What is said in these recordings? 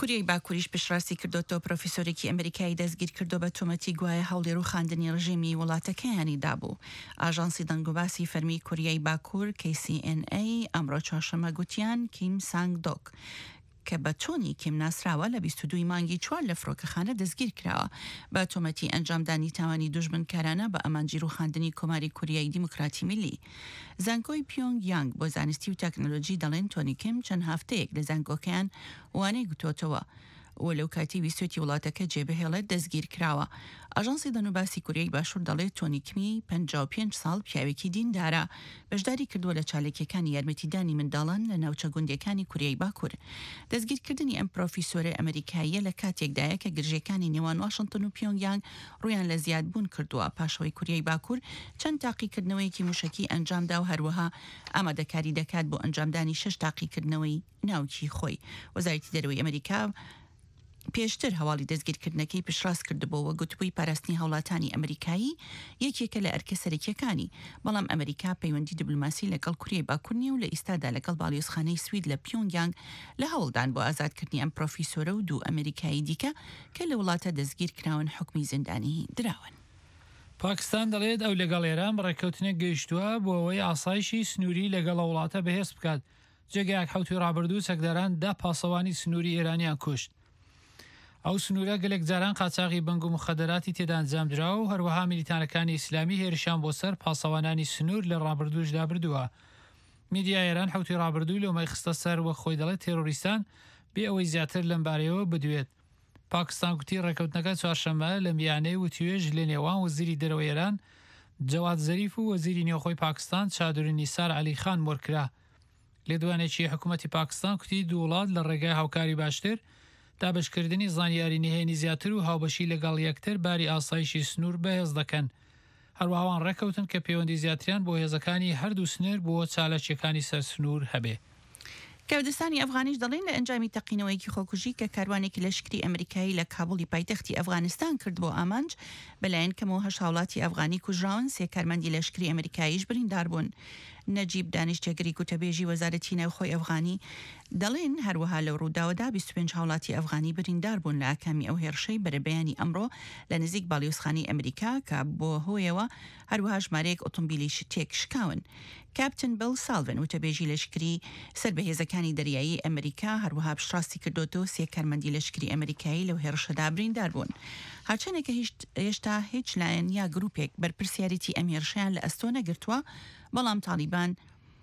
کوریای باکوریش پشتڕاستی کردوتەوە پرۆفیسۆرێکی ئەمریکایی دەستگیر کردو بە تۆمەتی گوایە هەوڵی ڕووخاندنی ڕژیمی وڵاتەکەیانی دابوو. ئاژانسی دەنگوباسی فەرمی کوریای باکوور KCNA ئەمڕۆ چوارشەممە گوتیان کیم سانگ دۆک کە بە چۆنی کیم ناسراوە لە 22 مانگی 4 لە فرۆکەخانە دەستگیر کراوە بە تۆمەتی ئەنجامدانی تاوانی دوژمنکارانە بە ئەمانجی ڕووخاندنی کۆماری کوریای دیموکراتی میلی. زانکۆی پیۆنگ یانگ بۆ زانستی و تەکنۆلۆژی دەڵێن تۆنی کیم چەند هەفتەیەک لە زانکۆکەیان وانەی گوتۆتەوە و لەو کاتی ویستوێتی وڵاتەکە جێبهێڵێت دەستگیر کراوە. ئاژانسی دەنوباسی کوریای باشوور دەڵێت تۆنی کمی 55 ساڵ پیاوێکی دیندارە بەشداری کردووە لە چالێکیەکانی یارمەتیدانی منداڵان لە ناوچە گوندەکانی کوریای باکوور. دەستگیرکردنی ئەم پرۆفیسۆرە ئەمریکاییە لە کاتێکدایە کە گرژەکانی نێوان واشنگتن و پیۆنگیانگ ڕویان لە زیادبوون کردووە پاشەوەی کوریای باکوور چەند تاقیکردنەوەیەکی موشکی ئەنجامدا و هەروەها ئامادەکاری دەکات بۆ ئەنجامدانی 6 تاقیکردنەوەی ناوکی خۆی. وەزارەتی دەرەوەی ئەمریکا پێشتر هەواڵی دەستگیرکردنەکەی پشتڕاست کردبەوە گوتبووی پاراستنی هاوڵاتانی ئەمریکایی یەکێکە لە ئەرکە سەرەکیەکانی، بەڵام ئەمریکا پەیوەندی دیبلۆماسی لەگەڵ کوریای باکوور نیە و لە ئێستادا لەگەڵ باڵیۆزخانەی سوید لە پیۆنگیانگ لە هەوڵدان بۆ ئازادکردنی ئەم پرۆفیسۆرە و دوو ئەمریکایی دیکە کە لە وڵاتە دەستگیر کراون حکمی زیندانی دراون. پاکستان دەڵێت ئەو لەگەڵ ئێران بەڕێکەوتنێک گەیشتووە بۆ ئەوەی ئاسایشی سنووری لەگەڵ وڵاتە بەهێز بکات. جێگایەک حوتی ڕابردوو سەگداران دا پاسەوانی سنووری ئێرانیان کوشت. ئەو سنوورە گەلێک جاران قاچاغی بنگ و مخەدەراتی تێدا ئەنجامدراوە و هەروەها میلیتانەکانی ئیسلامی هێرشان بۆ سەر پاسەوانانی سنوور لە ڕابردووشدا بردووە. میدیا ئێران حوتی ڕابردوو لەومەی خستە سەر وە خۆی دەڵێت تێرۆریستان بێ ئەوەی زیاتر لەم بارەیەوە بدوێت. پاکستان گوتی ڕێکەوتنەکە چوارشەممە لە میانەی و توێژ لە نێوان وەزیری دەرەوەی ئێران جەواد زەریف و وەزیری نێوخۆی پاکستان چادوری نیسار عەلیخان وەرکرا. لێدوانێکی حکوومەتی پاکستان کوتی دوو وڵات لە ڕێگای هاوکاری باشتر دابشکردنی زانیاری نهێنی زیاتر و هاوبەشی لەگەڵ یەکتر باری ئاسایشی سنوور بەهێز دەکەن. هەروەهاوان ڕێکەوتن کە پەیوەندی زیاتریان بۆ هێزەکانی هەردوو سنوور بۆ چالەکیەکانی سەر سنوور هەبێ. کەوردستانی ئەفغانیش دەڵێن لە ئەنجامی تەقینەوەیەکی خۆکوژی کە کاروانێکی لەشکری ئەمریکایی لە کابولی پایتەختی ئەفغانستان کرد بۆ ئامانج بەلایەن کەمەوە 8 هاوڵاتی ئەفغانی کوژراون، 3 کارمەندی لەشکری ئەمریکاییش بریندار بوون. نەجیب دانیشتێگەری گوتەبێژی وەزارەتی ناوخۆی ئەفغانی دەڵێن هەروەها لەو ڕووداوەدا 25 هاوڵاتی ئەفغانی بریندار بوون لە ئاکامی ئەو هێرشەی بەرەبەیانی ئەمڕۆ لە نزیک باڵیۆزخانەی ئەمریکا کە بۆ هۆیەوە هەروەها ژمارەیەک ئۆتۆمبیلیش تێک شکاون. کاپتن بڵ سالڤن وتەبێژی لەشکری سەربەهێزەکانی دەریایی ئەمریکا هەروەها پشتڕاستی کردوتەوە 3 کارمەندی لەشکری ئەمریکایی لەو هێرشەدا بریندار بوون. هاچەنێکە هێشتا هیچ لایەن یا گروپێک بەرپرسیارەتی ئەم هێرشیان لە ئەستۆ نەگرتووە، بەڵام تالیبان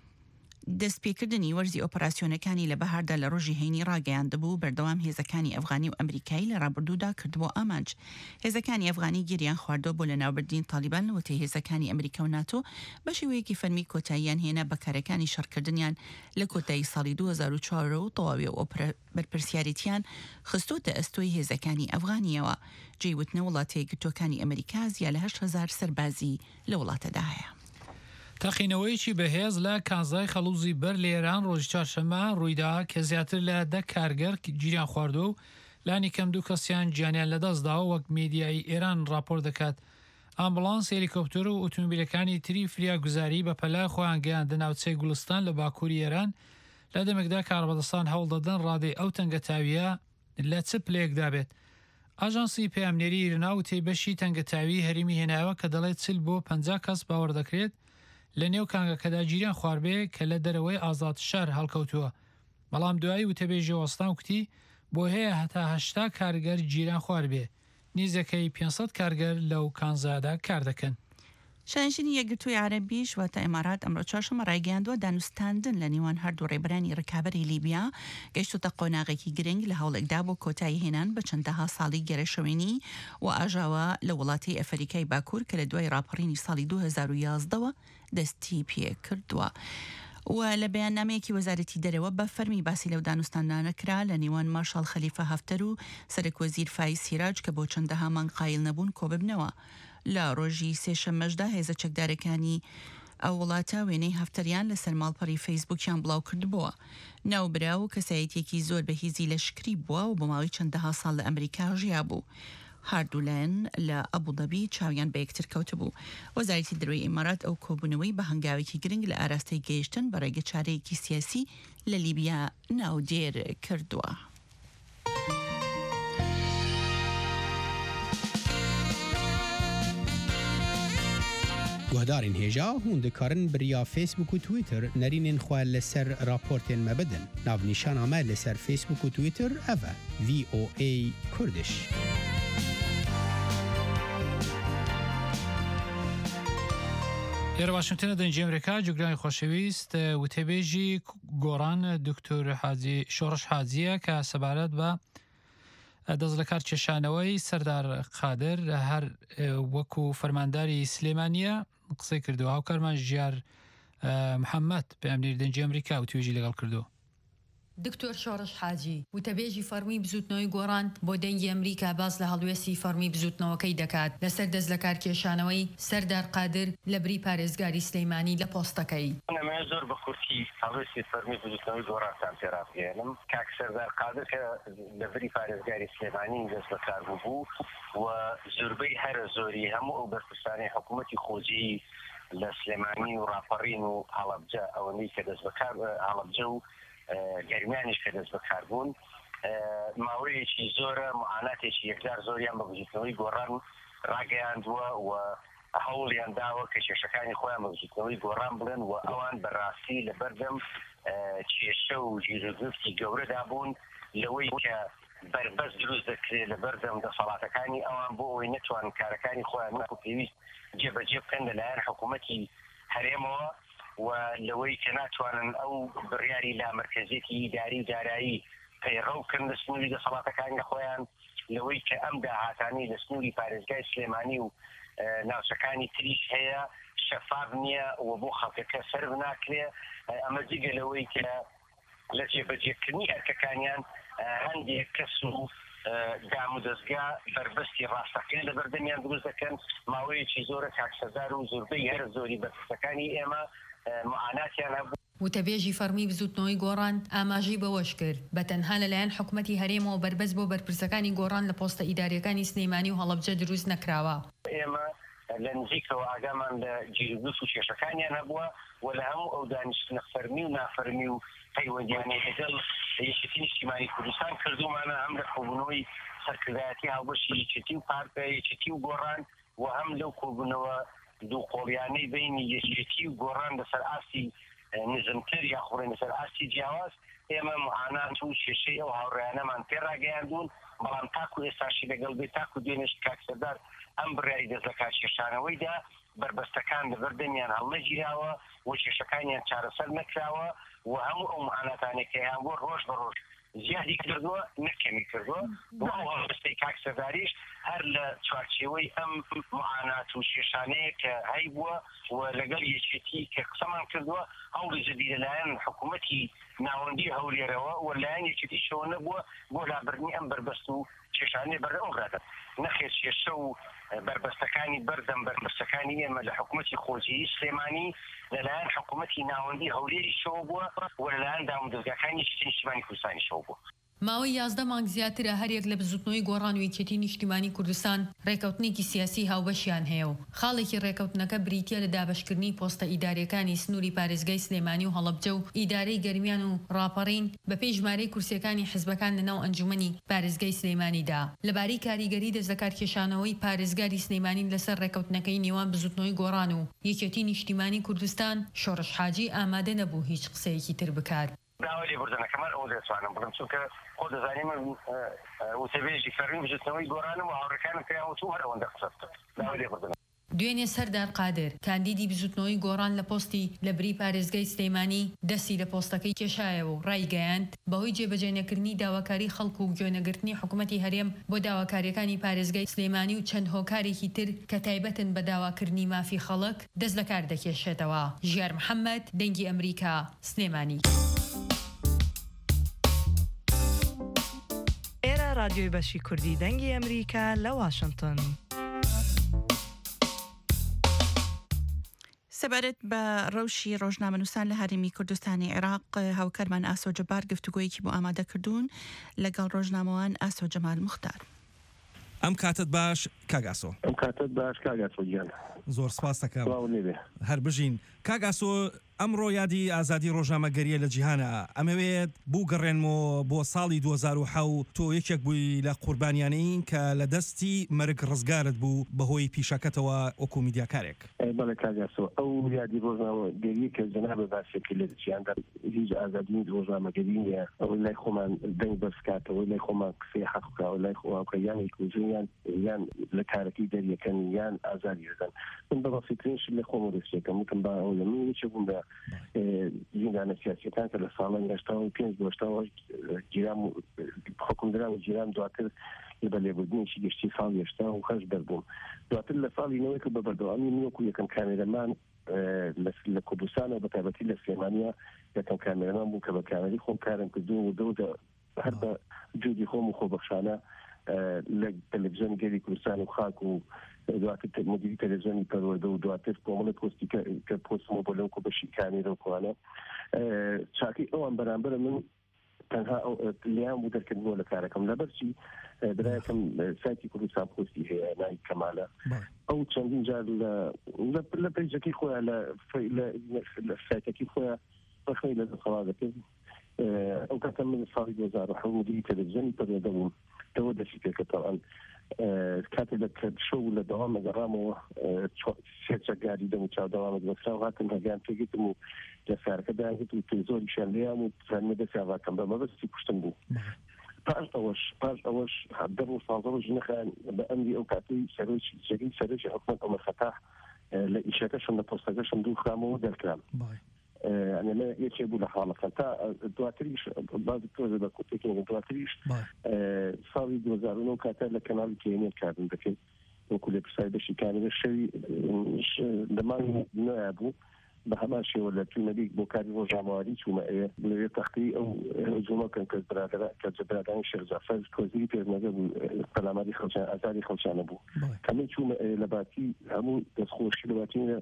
دەستپێکردنی وەرزی ئۆپەراسیۆنەکانی لە بەهاردا لە ڕۆژی هەینی ڕاگەیاندەبوو بەردەوام هێزەکانی ئەفغانی و ئەمریکایی لە ڕابردوودا کردبوو ئامانج. هێزەکانی ئەفغانی گیریان خواردۆ بۆ لە ناوبردین تالیبان لە وتەی هێزەکانی ئەمریکا و ناتۆ بە شێوەیەکی فەرمی کۆتاییان هێنا بەکارەکانی شەڕکردنیان لە کۆتایی ساڵی 2004 و تەواوی و بەرپرسیارەتیان خستۆتە ئەستۆی هێزەکانی ئەفغانیەوە. جێوتنە وڵاتی یەکگرتووەکانی ئەمریکا زیاد لە 8,000 سەربازی لە وڵاتەدا هەیە. تەقینەوەیکی بەهێز لە کانزای خەڵوزی بەر لە ئێران ڕۆژی چوارشەممە ڕوویدا کە زیاتر لە 10 کارگەر گیریان خواردو و لانی کەم 2 کەسیان گیانیان لەدەستداوە وەک میدیای ئێران راپۆر دەکات. ئامبولانس، هێلیکۆپتەر و ئۆتۆمبیلەکانی تری فریاگوزاری بە پەلای خۆیان گەیاندە ناوچەی گوڵستان لە باکووری ئێران. لە دەمێکدا کاربەدەستان هەوڵ دەدەن ڕادەی ئەو تەنگەتاویە لە چ پلەیەکدا بێت. ئاژانسی پەیامنێری ئیرنا وتەی بەشی تەنگەتاوی هەرمی هێناوە کە دەڵێت 40 بۆ 50 کەس باوەڕ دەکرێت لە نێو کانگەکەدا گیریان خواردبێ کە لە دەرەوەی ئازاد شار هەڵکەوتووە. بەڵام دوایی وتەبێژی وەستان کوتی بۆ هەیە هەتا 80 کارگەر گیریان خواردبێ. نیزەکەی 500 کارگەر لەو کانزادا کار دەکەن. شانشینی یەکگرتووی عەرەبیش واتە ئێمارات ئەمڕۆ چوارشەممە ڕایگەیاندووە دانوستاندن لە نێوان هەردوو ڕێبەرانی ڕکابەری لیبیا گەیشتوتە قۆناغێکی گرنگ لە هەوڵێکدا بۆ کۆتایی هێنان بە چەندەها ساڵی گەرەشەوێنی و ئاژاوە لە وڵاتی ئەفریقای باکوور کە لە دوای ڕاپەڕینی ساڵی 2011ەوە دەستی پێ کردووە. و لە بەیاننامەیەکی وەزارەتی دەرەوە بە فەرمی باسی لەو دانوستاندانە کرا لە نێوان مارشال خەلیفە هەفتەر و سەرۆکوەزیر فایز سیراج کە بۆ چەندەها مانگ قایل نەبوون کۆببنەوە. لە ڕۆژی سێشەممەشدا هێزە چەکدارەکانی ئەو وڵاتە وێنەی هەفتەریان لەسەر ماڵپەڕی فەیسبووکیان بڵاو کردبووە. ناوبرا و کەسایەتێکی زۆر بەهێزی لەشکری بووە و بۆ ماوەی چەندەها ساڵ لە ئەمریکا ژیا بوو. هەردوولایەن لە ئەبودەبی چاویان بە یەکتر کەوتبوو. وەزارەتی دەرەوەی ئیمارات ئەو کۆبوونەوەی بە هەنگاوێکی گرنگ لە ئاراستەی گەیشتن بە ڕێگە چارەیەکی سیاسی لە لیبیا ناودێر کردووە. گهدارین هجا هون دکارن بریا فیسبوک و تویتر نرینین خواه لسر راپورتین مبدن ناو نیشان آمد لسر فیسبوک و تویتر اوه VOA کردش لێرە واشنگتنە دەنجی ئەمریکا جوگرانی خۆشەویست وتێبێژی گۆڕان دکتۆر شۆڕش حاجیە کە سەبارەت بە دەست لە کار کێشانەوەی سەردار قادر هەر وەکو فەرمانداری سلێمانیە قسەی کردووە. هاوکارمان ژیار محەممەد پێمنیر دەنجی ئەمریکا و توێژی لەگەڵ کردو. دکتۆر شۆڕش حاجی وتەبێژی فەرمی بزوتنەوەی گۆڕان بۆ دەنگی ئەمریکا باس لە هەڵوێستی فەرمی بزوتنەوەکەی دەکات لەسەر دەست لە کار کێشانەوەی سەردار قادر لە بری پارێزگاری سلەیمانی لە پۆستەکەی. ئەمە زۆر بە کورتی هەڵوێستی فەرمی بزوتنەوەی گۆڕانتان پێڕاستێنم کاک سەردار قادر کە لە بری پارێزگاری سلێمانی دەست بە کار بوو و زۆربەی هەرە زۆری هەموو ئەو بەرپرسانی حکوومەتی خۆجی لە سلێمانی و ڕاپەڕین و هەڵەبجە ئەوەی کە دەست بەکار هەڵەبجە و گەرمیانیش کە دەست بەکار بوون ماوەیەکی زۆرە معاناتێکی یەکجار زۆریان بە بزوتنەوەی گۆڕان ڕاگەیاندووە و هەوڵیان داوە کە کێشەکانی خۆیان بە بزوتنەوەی گۆڕان بڵێن و ئەوان بەڕاستی لە بەردەم کێشە و ژیرۆگرفتی گەورەدا بوون لەوەی کە بربەست دروست دەکرێت لە بەردەم دەسەڵاتەکانی ئەوان بۆ ئەوەی نەتوان کارەکانی خۆیان نەکو پێویست جێبەجێ بکەن لەلایەن حکوومەتی هەرێمەوە و لەوەی کە ناتوانن ئەو بڕیاری لامەرکەزێتی ئیداری و دارایی پەیڕەوکردن لە سنووری دەسەڵاتەکانی خۆیان لەوەی کە ئەم داهاتانی لە سنووری پارێزگای سلێمانی و ناوچەکانی تریش هەیە شەفاف نییە و بۆ خەڵکەکە سەرف ناکرێ ئەمە جگە لەوەی کە لە جێبەجێکردنی ئەرکەکانیان هەندێک کەس و دام و دەستگا بربەستی ڕاستەقین لە بەردەمیان دروست دەکەن ماوەیەکی زۆرە کاکسەزار و زۆربەی هەر زۆری بەرپرسەکانی ئێمە معاناتیان هەبوو. وتەبێژی فەرمی بزوتنەوەی گۆڕان ئاماژەی بەوەش کرد بە تەنها لەلایەن حکوومەتی هەرێمەوە بربەست بۆ بەرپرسەکانی گۆڕان لە پۆستە ئیداریەکانی سلەیمانی و هەڵەبجە دروست نەکراوە. ئێمە لە نزیکەوە ئاگامان لە گیرگوت و کێشەکانیان هەبووە و لە هەموو ئەو دانیشتنە فەرمی و نافەرمی و پەیوەندیانەی لەگەڵ یەکێتی نیشتیمانی کوردستان کردومانە هەم لە کۆبوونەوەی سەرکردایەتی هاوبەشی یەکێتی و پارتە یەکێتی و گۆڕان و هەم لەو کۆبوونەوە دووقۆڵیانەی بینی یەکێتی و گۆڕان لەسەر ئاستی نزمتر یا خوڕێن لەسەر ئاستی جیاواز ئێمە معانات و کێشەی ئەو هاوڕێیانەمان پێڕاگەیاندوون بەڵام تاکو ئێستاشی لەگەڵ بێت تاکو دوێنێش کاکسەردار ئەم بڕیاری دەست لە کار کێشانەوەیدا بربەستەکان لە بەردەمیان هەڵنەگیراوە و کێشەکانیان چارەسەر نەکراوە و هەموو ئەو معاناتانێکیان بۆ ڕۆژ بە ڕۆژ زیادی کردووە نەکەمی کردووە و هەڵوێستەی کاکسەرداریش هەر لە چوارچێوەی ئەم معانات و کێشانەیە کە هەیبووە و لەگەڵ یەکێتی کە قسەمان کردووە هەوڵی جدی لەلایەن حکوومەتی ناوەندی هەولێرەوە و لایەن یەکێتیشەوە نەبووە بۆ لابردنی ئەم بربەست و کێشانەی بەردەوامڕاتە نەخێت کێشە و بربەستەکانی بەردەم بربەستەکانی ئێمە لە حکوومەتی خۆجی سلێمانی لەلایەن حکوومەتی ناوەندی هەولێریشەوە بووە و لەلایەن دامودەستگاکانی نیشتیمانی کوردستانیشەوە بووە. ماوەی 11 مانگ زیاترە هەرێک لە بزوتنەوەی گۆڕان و یەکێتی نیشتیمانی کوردستان ڕێکەوتنێکی سیاسی هاوبەشیان هەیە و خاڵێکی ڕێکەوتنەکە بریتە لە دابەشکردنی پۆستە ئیداریەکانی سنووری پارێزگای سلێمانی و هەڵەبجە و ئیدارەی گەرمیان و ڕاپەڕین بەپێی ژمارەی کورسیەکانی حیزبەکان لەناو ئەنجومەنی پارێزگای سلێمانیدا لەبارەی کاریگەری دەست لە کارکێشانەوەی پارێزگاری سلێمانی لەسەر ڕێکەوتنەکەی نێوان بزوتنەوەی گۆڕان و یەکێتی نیشتیمانی کوردستان شۆڕش حاجی ئامادە نەبوو هیچ قسەیەکی تر بکات. داوای لێبوردنەکەمان ئەو دەتوانم بڵم چونکە خۆ دەزانێ من وتەبێژی فەرمی بزوتنەوەی گۆڕانم و هاوڕێکانم پێیان وتوو هەر ئەوەندە قسە بکەن. داوای لێبوردن دوێنێ سەردار قادر کاندیدی بزوتنەوەی گۆڕان لە پۆستی لە بری پارێزگای سلەیمانی دەستی لە پۆستەکەی کێشایەوە و ڕایگەیاند بەهۆی جێبەجێنەکردنی داواکاری خەڵکو و گوێنەگرتنی حکوومەتی هەرێم بۆ داواکاریەکانی پارێزگای سلێمانی و چەند هۆکارێکی تر کە تایبەتن بە داواکردنی مافی خەڵک دەست لە کار دەکێشێتەوە. ژیار محەممەد دەنگی ئەمریکا سلێمانی. ئێرە رادیۆی بەشی کوردی دەنگی ئەمریکا لە واشنگتن. سەبارەت بە ڕەوشی ڕۆژنامەنووسان لە هەرێمی کوردستانی عێراق هاوکارمان ئاسۆ جەبار گفتوگۆیەکی بۆ ئامادە کردوون لەگەڵ ڕۆژنامەوان ئاسۆ جەمال موختار. ئەم کاتت باش کاگاسۆ. ئەم کاتت باش کاگاسۆ گیان. زۆر سپاس دەکەم. هەر بژین کاگاسۆ ئەمڕۆ یادی ئازادی ڕۆژنامەگەریە لە جیهانە ئەمەوێت بوو گەڕێنمەوە بۆ ساڵی 2007 تۆ یەکێک بووی لە قوربانیانەی کە لە دەستی مەرگ ڕزگارت بوو بەهۆی پیشەکەتەوە وەکو میدیاکارێک. بەڵێ کاگاسۆ ئەو یادی ڕۆژنامەگەری کە جەنابە باسێکی لە جیهاندا هیچ ئازادی ڕۆژنامەگەری نییە. ئەوەی لای خۆمان دەنگ بەرزکاتەوەی لای خۆمان قسەی حەق بکەوە لای خۆواکە یان کوژیان یان لە کارەکەی دەریەکەن یان ئازادی دەدەن. من بەڕاستیترینش لە خۆم ڕێستێکم وتم با ئەو لە من چ بووم بە زیندانە سیاسیەکان کە لە ساڵان 85 گیرام و حکومدرا و گیرام دواتر لە بەلێبوردنێکی گەشتی ساڵ 1970 دەربووم. دواتر لە ساڵی نەوەی کە بە بەردەوامی نیوەکو یەکەم کامێرەمان لە کوردستانەوە بەتایبەتی لە سلێمانیا یەکەم کامێرەمان بوو کە بە کامێری خۆم کارم کردووە و دەودا هەر بە جودی خۆم و خۆبەخشانە لە تەلەڤیزیۆنی گەلی کوردستان و خاک و دواتر مدیری تەلەڤیزیۆنی پەروەردە و دواتر کۆمەڵە پۆستی کە پۆستمەوە بۆ لەو بەشی کامێرە و کوانە چاکەی ئەوان بەرامبەر من تەنها لیان بوو دەرکردنەوە لە کارەکەم لەبەرچی برایەکەم سایتی کوردستان پۆستی هەیە ناوی کەمالە ئەو چەندین جار لە پێیجەکەی خۆیان لە سایتەکەی خۆیان بەخۆی لە دەخەوا دەکرد. ئەو کاتە من ساڵی 2007 مدیری تەلەڤیزیۆنی پەروەردە بووم تەوە دەستی پێکە تەوان کاتێ لە شەو لە دەوام مەگەڕامەوە سێچە گاری دەم و چاودەوامە بەسرا و هاتم هەگیان پێگیتم و لە سارەکە داگت و تێزۆریشان لێیان و زانمە دەسیاواکەم بە مەبەستی کوشتن بوو. پاش ئەوەش دە ڕۆژ 15 ڕۆژ نەخایان بە ئەمری ئەو کاتەی سەرۆکی حکومەت عومەر خەتاح لە ئیشەکەشم لە پۆستەکەشم دوو خامەوە دەرکرام. ئەنە یەکێ بوو لە حاڵەکە تا دواتریش باز تۆزە بە کوتێکی دواتریش ساڵی 2009 کاتە لە کەناڵی کێنێت کارم دەکەین وەکو لە پرسای بەشی کارێ شەوی لەمانی نوێ بوو بە هەمان شێوە لە تونەبیک بۆ کاری ڕۆژنامەواری چوومە لەوێ تەختی ئەو جوڵەکەن کە برادرانی شێخ جەعفەر کۆزیری پێشنەگە بوو پەرلەمانی خەڵکیان ئازاری خەڵکیانە بوو کە من چوومە لە باتی هەموو دەستخۆشی لە باتی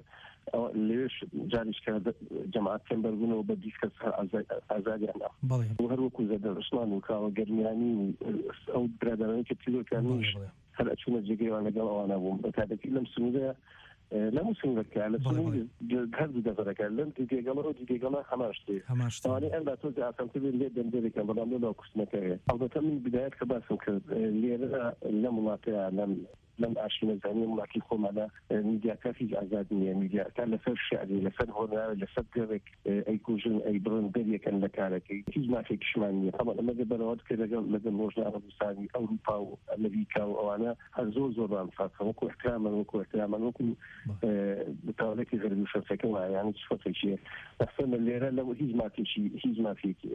لێش جاریش کە جەماعەت کەمبەربوونەوە بە دیسکەس ئازاریانە و هەر وەکو زەدە عوسمان و کاوە گەرمیانی و ئەو برادرانی کە پیرۆکانیش هەر ئەچوونە جێگەیان لەگەڵ ئەوانە بووم بە تایبەتی لەم سنوورەیە لەمو سنوورەکە لە سنوور هەردوو دەفەرەکە لەم دیگەگەڵەوە دیگەگەڵە هەماشتێ ئەم بە تۆ ئاسانتر لێ دەمدەرێکم بەڵام لەو کوستنەکەیە ئەڵبەتە من بدایەت کە باسم کرد لێرە لەم وڵاتەیە لەم ئاشینەزانی وڵاتی خۆمانە میدیاکە هیچ ئازاد نییە میدیاکە لەسەر شعری لەسەر هۆنراوە لەسەر گەڕێک ئەی کوژن ئەی بڕن دەریەکەن لە کارەکەی هیچ مافێکیشمان نییە هەڵ ئەمە بەرەوەت کە لەگەڵ ڕۆژنامە نووسانی ئەوروپا و ئەمریکا و ئەوانە هەر زۆر ڕامفاکە وەکو احترامان وەکو بتاوەلێکی غەربی و شەرسەکە وایانی سفەتێکیە لەسەر لێرە لەوە هیچ مافێکی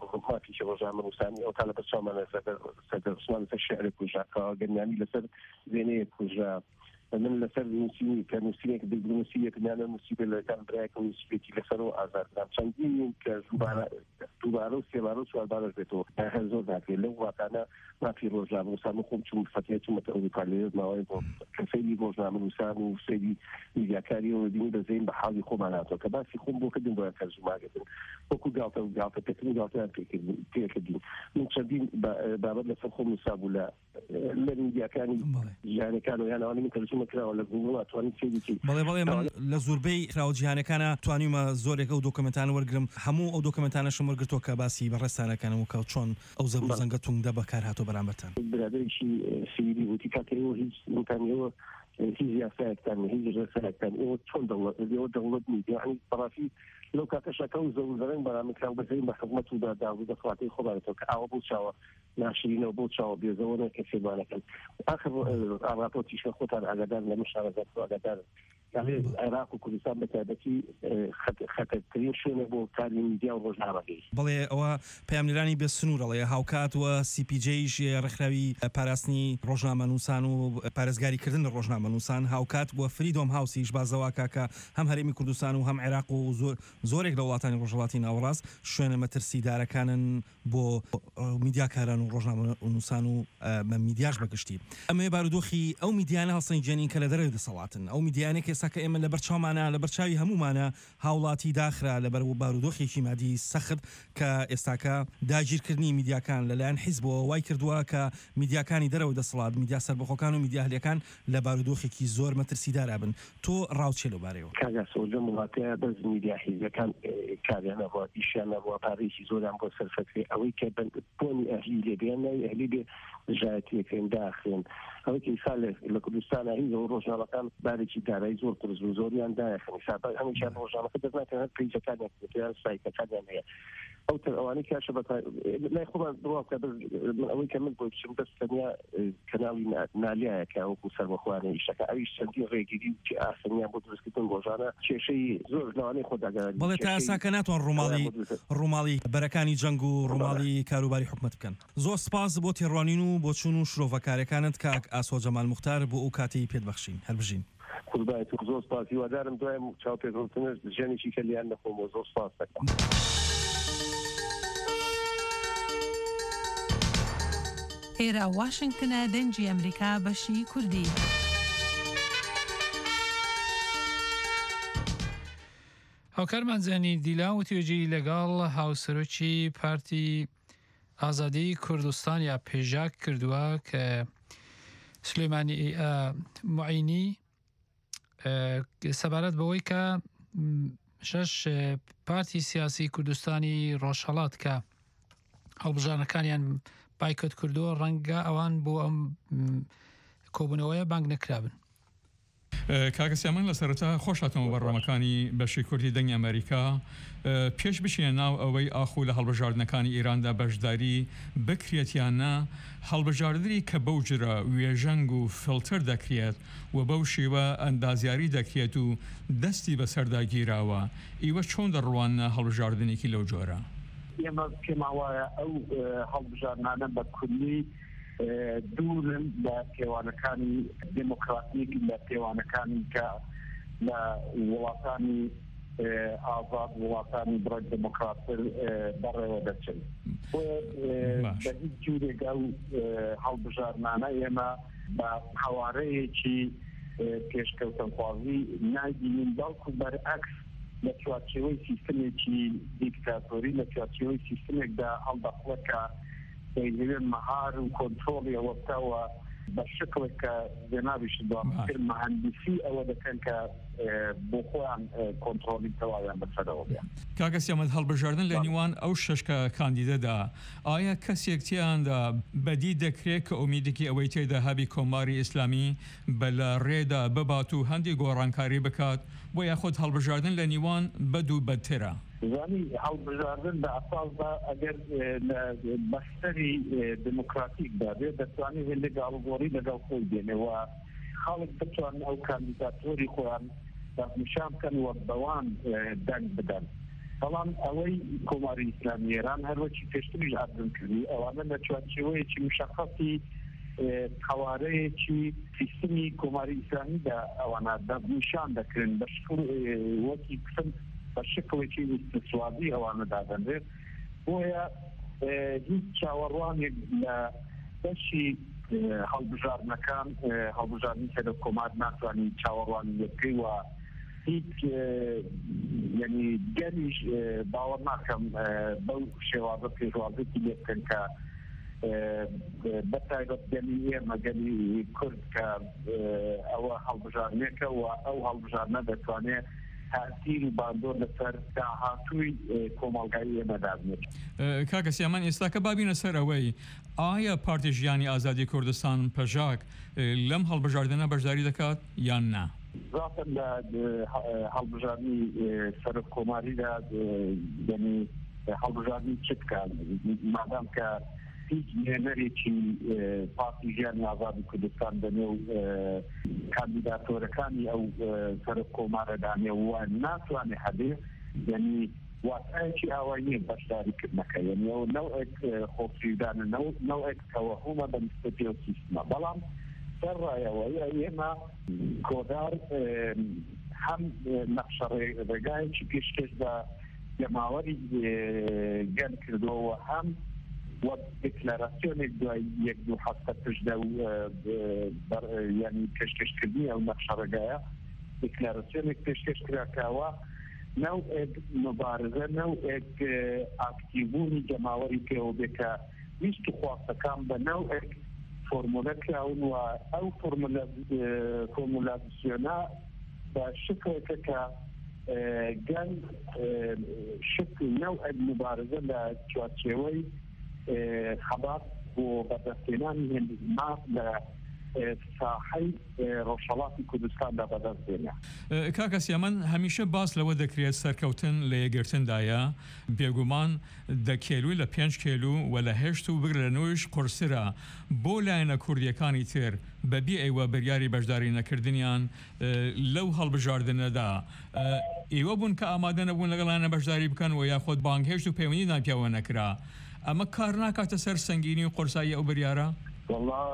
ڕۆژنامە نووسانی ئەو تا لە بەسامانە سەدەر عوسمان لەسەر شعر کوژاکەوە گەرمیانی لەسەر زێنەیە کوژرا من لەسەر نووسینی کە نووسینێک نووسیەک میانە نووسیبە لەکان برایەکە نووسیبێتی لەسەرەوە ئازادرام چەندین کە دووبارە و سێبارە و چواربارەش بێتەوە هەر زۆر ناکرێت لەو وڵاتانە مافی ڕۆژنامە نووسان خۆم چوم فەتێ چوومەتە ئەوروپا لێرە ماوەی بۆ کەسەیری ڕۆژنامە نووسان و سەیری میدیاکاریەوە دینی بەزەین بە حاڵی خۆمان هاتەوە کە باسی خۆم بۆ کردن بۆ تەرجمەکردن وەکو گاڵتە پێکردن گاڵتەیان پێکردین من چەندین بابەت لەسەر خۆم نووسا بوو لە میدیاکانی ژیانەکان و یانەوانی من تەرجمە کراوە لە گوڵ توانی سێدیکی بەڵێ من لە زۆربەی کراوە جیهانەکانە توانیمە زۆرێک ئەو دۆکمنتانە وەرگرم هەموو ئەو دۆکمنتانەشم وەرگرتووە کە باسی بەڕێستانەکانەوە کە چۆن ئەو زەنگە تونگدە بەکار هاتۆ بەرامبەرتان برادێکی سیویلی وتی کاتەوە هیچ ئەوە هیچ یاسایەکتان هیچ ڕێسایەکتان ئێوە چۆن دەوڵەت نیت یعنی بەڕاستی لەو کاتەشەکە و زەوزەرەنگ بەرامکراو بەزەین بە خزمەت و داوی دەخواتی خۆبارێتەوە کە ئاوە بۆ چاوە ناشرینەوە بۆ چاوە بێزەوە کە فێبانەکەن آخر ئاڕاپۆتیشە خۆتان ئاگادار لە مشارەزات ئاگادار عێراق و کوردستان بەتایبەتی خەتەرترین شوێنە بۆ کاری میدیا و ڕۆژنامەگەی بەڵێ ئەوە پەیامنەرانی بێ سنوورەڵێ هاوکات و CPJش ڕێکخراوی پاراستنی ڕۆژنامە نووسان و پارێزگاریکردن لە ڕۆژنامە نووسان هاوکات بۆ فریدۆم هاوسیش بازەوا کاکە هەم هەرێمی کوردستان و هەم عێراق و زۆرێک لە وڵاتانی ڕۆژهەڵاتی ناوەڕاست شوێنە مەترسیدارەکانن بۆ میدیاکاران و ڕۆژنامە نووسان و میدیاش بەگشتی ئەمێ بارودۆخی ئەو میدیانە هەڵسەنگێنین کە لە دەرەوەی دەسەڵاتن ئەو میدیانێک ئێستا کە ئێمە لە بەرچاومانە لە بەرچاوی هەمومانە هاوڵاتی داخرا لەبەر بارودۆخێکی مادی سەخت کە ئێستاکە داگیرکردنی میدیاکان لەلایەن حیزبەوە وای کردووە کە میدیاکانی دەرەوە دەسەڵات میدیا سەربەخۆکان و میدیا هەلێکان لە بارودۆخێکی زۆر مەترسیدارا بن تۆ ڕاوچێ لەبارەیەوە کاگا سۆجە وڵاتەیە بەس میدیا حیزەکان کاریانەوە ئیشیانەوە پارێکی زۆریان بۆ سەرفەکری ئەوەی کە بۆنی ئەهلی لێبیان ناوی ئەهلی بێ ژایەتیەکەین داخرێن ئەوەی کە ئیسا لە کوردستانە هیچەوە ڕۆژنامەکان بارێکی دارایی زۆر قرس و زۆریان دایەخن ئیسا هەمیشان ڕۆژنامەکە دەستناکەن پیجەکانیان کردیان سایتەکانیان هەیە ئەو تر ئەوانەی کاشە لای خۆمان بڕواکە ئەوەی کە من بۆ بچم بەس تەنیا کەناڵی نالیایەکە وەکو سەربەخوانە ئیشەکە ئەویش چەندی ڕێگیری و ئاسانیان بۆ دروستکردن ڕۆژانە کێشەی زۆر لەوانەی خۆداگەرانی بەڵێ تا ئێساکە ناتوان ڕووماڵی بەرەکانی جەنگ و ڕووماڵی کاروباری حکومەت بکەن زۆر سپاس بۆ تێڕوانین و بۆ چوون و شرۆڤەکارەکانت کاک ئاسۆ جەمال موختار بۆ ئەو کاتەی پێتبەخشین هەربژین قوربانی تو زۆر سپاس هیوادارم دوای چاوپێکەوتنش ژیانێکی کە لیان نەخۆمەوە زۆر سپاس دەکەم. ئێرە واشنگتنە دەنجی ئەمریکا بەشی کوردی. هاوکارمان زانی دیلا و توێژی لەگەڵ هاوسەرۆکی پارتی ئازادی کوردستان یا پێژاک کردووە کە سلێمانی معینی سەبارەت بەوەی کە شەش پارتی سیاسی کوردستانی ڕۆژهەڵات کە هەڵبژارنەکانیان بایکۆت کردووە ڕەنگە ئەوان بۆ ئەم کۆبوونەوەیە بانگ نەکرابن. کاکە سیامان لە سەرەتا خۆشاتەوە بەڕامەکانی بەشی کوردی دەنگی ئەمریکا پێش بچینە ناو ئەوەی ئاخوو لە هەڵبژاردنەکانی ئیراندا بەشداری بکرێتیانە هەڵبژاردنی کە بەو جرە وێژەنگ و فلتر دەکرێت و بەو شێوە ئەندازیاری دەکرێت و دەستی بەسەرداگیراوە ئیوە چۆن دەڕوانە هەڵبژاردنێکی لەو جۆرە؟ ئێمە پێما وایە ئەو هەڵبژاردنانە بە کوردی دوورن لە پێوانەکانی دموکراتیک لە پێوانەکانی کە لە وڵاتانی ئازاد وڵاتانی بڕێک دموکراتتر بەڕێوە دەچن بە هیچ جوورێک ئەو هەڵبژاردنانە ئێمە بە هەوارەیەکی پێشکەوتنخوازی ناگیرین بەڵکو بەرعەکس لە چوارچێوەی سیستمێکی دیکتاتۆری لە چوارچێوەی سیستمێکدا هەڵدەخڵەکە دەیلێن مەهار و کۆنترۆڵی ئەوەتەوە بە شکلێک کە جێنابیش دوامتر مەهەندیسی ئەوە دەکەن کە بۆ خۆیان کۆنترۆلی تەواویان بەسەرەوە بێن. کاکە سیامەد هەڵبژاردن لە نیوان ئەو شەشکە کاندیدەدا ئایا کەسێک تیاندا بەدی دەکرێت کە ئومیدێکی ئەوەی تێدا هەبی کۆماری ئیسلامی بە لە ڕێدا ببات و هەندی گۆڕانکاری بکات بۆ یاخۆت هەڵبژاردن لە نیوان بەد و بەدترە؟ زانی هەڵبژاردن بە ئەساسدا ئەگەر لە بەستەری دموکراتیکدا بێت دەتوانێت هێندێک ئاڵوگۆڕی لەگەڵ خۆی بێنەوە خەڵک بتوان ئەو کاندیداتۆری خۆیان نیشان بکەن وە بەوان دەنگ بدەن. بەڵام ئەوەی کۆماری ئیسلامی ئێران هەروەکی پێشتریش ئاردن کردی ئەوانە لە چوارچێوەیەکی مشخصی قوارەیەکی سیستمی کۆماری ئیسلامیدا ئەوانە نیشان دەکرێن بە شکل وەکی قسم بە شکڵێکی استسوادی ئەوانە دادەنرێت بۆیە هیچ چاوەڕوانێک لە بەشی هەڵبژاردنەکان هەڵبژاردنی کە لە کۆمار ناتوانانی چاوەڕوانی لێبکەی و هیچ یعنی گەلیش باوەڕ ناکەم بەو شێوازە پێشوازێکی لێ بکەن کە بەتایبەت گەلی ئێمە گەلی کورد کە ئەوە هەڵبژاردنێکە و ئەو هەڵبژاردنە دەتوانێت تاثیر و باندۆر لەسەر داهاتووی کۆمەڵگای ئێمەدا بێت. کاکە سیامان ئێستاکە بابینە سەر ئەوەی ئایا پارتی ژیانی ئازادی کوردستان پەژاک لەم هەڵبژاردنە بەشداری دەکات یان نا؟ ڕاستن لە هەڵبژاردننی سەرۆک کۆماریدا یعنی هەڵبژاردننی چ بکات مادام کە هیچ نێنەرێکی پارتی ژیانی ئازادی کوردستان دەنێ و کاندیداتۆرەکانی ئەو سەرۆک کۆمارەدانێ وە ناتوانێت هەبێ یعنی واتایەکی ئاوای نیە بەشداریکردنەکە یعنی ئەو نەوەک خۆفریدانە نەوەک تەوەهومە بە نسبەتی ئەو سیستمە بەڵام سەر ڕایەوەی ئێمە کۆدار هەم نەخشە ڕێگایەکی پێشکەش بە جەماوەری گەن کردەوە هەم وەک دکلاراسیۆنێک دوای یەک دوو هەفتە پشتدا و یعنی پێشکەشکردنی ئەو نەخشە ڕێگایە دیکلاراسیۆنێک پێشکەش کراکەوە نەوێک مبارزە نەوێک ئاکتیڤبوونی جەماوەری پێوە بێت کە ویست و خواستەکان بە نەوێک فۆرمولە کراون و ئەو فۆرمولاسیۆنە بە شکلێکە کە گەل شکل نەوێک مبارزە لە چوارچێوەی خەبات بۆ بەدەستهێنانی هێندماف لە ساحەی ڕۆژهەڵاتی کوردستاندا بەدەستهێنا. کاکە سیامەن هەمیشە باس لەوە دەکرێت سەرکەوتن لە یەکگرتندایە بێگومان 10 کێلووی لە 5 کێلو و لە هێشت و بگرە لەنەوەیش قورسرە بۆ لایەنە کوردیەکانی تر بەبی ئەیوە بەریاری بەشداری نەکردنیان لەو هەڵبژاردنەدا ئێوە بوون کە ئامادە نەبوون لەگەڵانە بەشداری بکەن و یاخۆت بانگهێشت و پەیوەندی ناپیاوە نەکرا ئەمە کار ناکاتە سەر سەنگینی و قورسایی ئەو بریارە؟ والله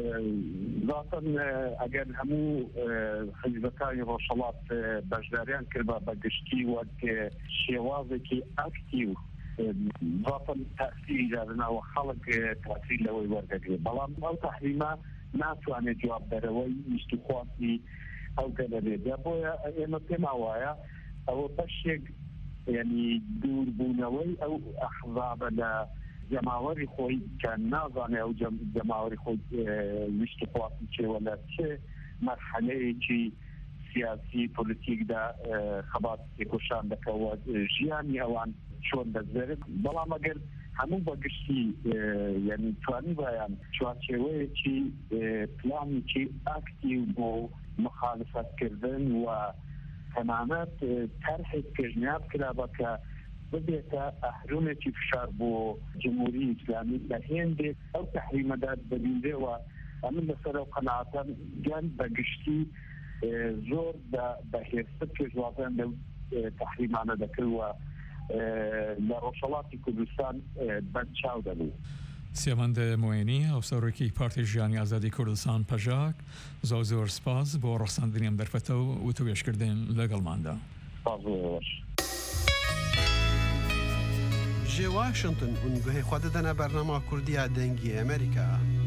ذاتاً ئەگەر هەموو حیزبەکانی ڕۆژهەڵات بەشداریان کرد بە گشتی وەک شێوازێکی ئاکتیو ذاتاً تاثیری دادناوە خەڵک تاثیر لەوەی وەردەگرێت بەڵام ئەو تەحریمە ناتوانێت جواب دەرەوەی ویستوخواستی ئەو گەلە بێت بۆیە ئێمە پێما وایە ئەوە بەشێک یعنی دووربوونەوەی ئەو ئەحزابە لە جەماوەری خۆی کە نازانێ ئەو جەماوەری خۆی ویست و خواستی چێوە لە چه مەرحەلەیەکی سیاسی پۆلیتیکدا خەبات تێکۆشان دەکەوە ژیانی ئەوان چۆن دەزێرێت بەڵام ئەگەر هەموو بەگشتی یعنی توانی بایان چوارچێوەیەکی پلانێکی ئاکتیو بۆ مخالفەتکردن و تەمامەت تەرحێک پێشنیار کرابە کە ببێتە ئەهرۆمێکی فشار بۆ جمهوری ئیسلامی لە هێندێک ئەو تەحریمەدا ببیندێەوە ئەمن لەسەر ئەو قەناعەتەن گیان بەگشتی زۆر بەهێزتر پێشوازیان لەو تەحریمانە دەکردوە لە ڕۆژهەڵاتی کوردستان بەرچاو دەبوو. سێمەندە موێنی هاوسەرۆکی پارتی ژیانی ئازادی کوردستان پەژاک زۆر سپاس بۆ ڕەخساندنی ئەم دەرفەتە و وتوێشکردن لەگەڵماندا. جێ واشنگتن هون گوهی خوا دەدەنە بەرنامە کوردیە دەنگی ئەمریکا.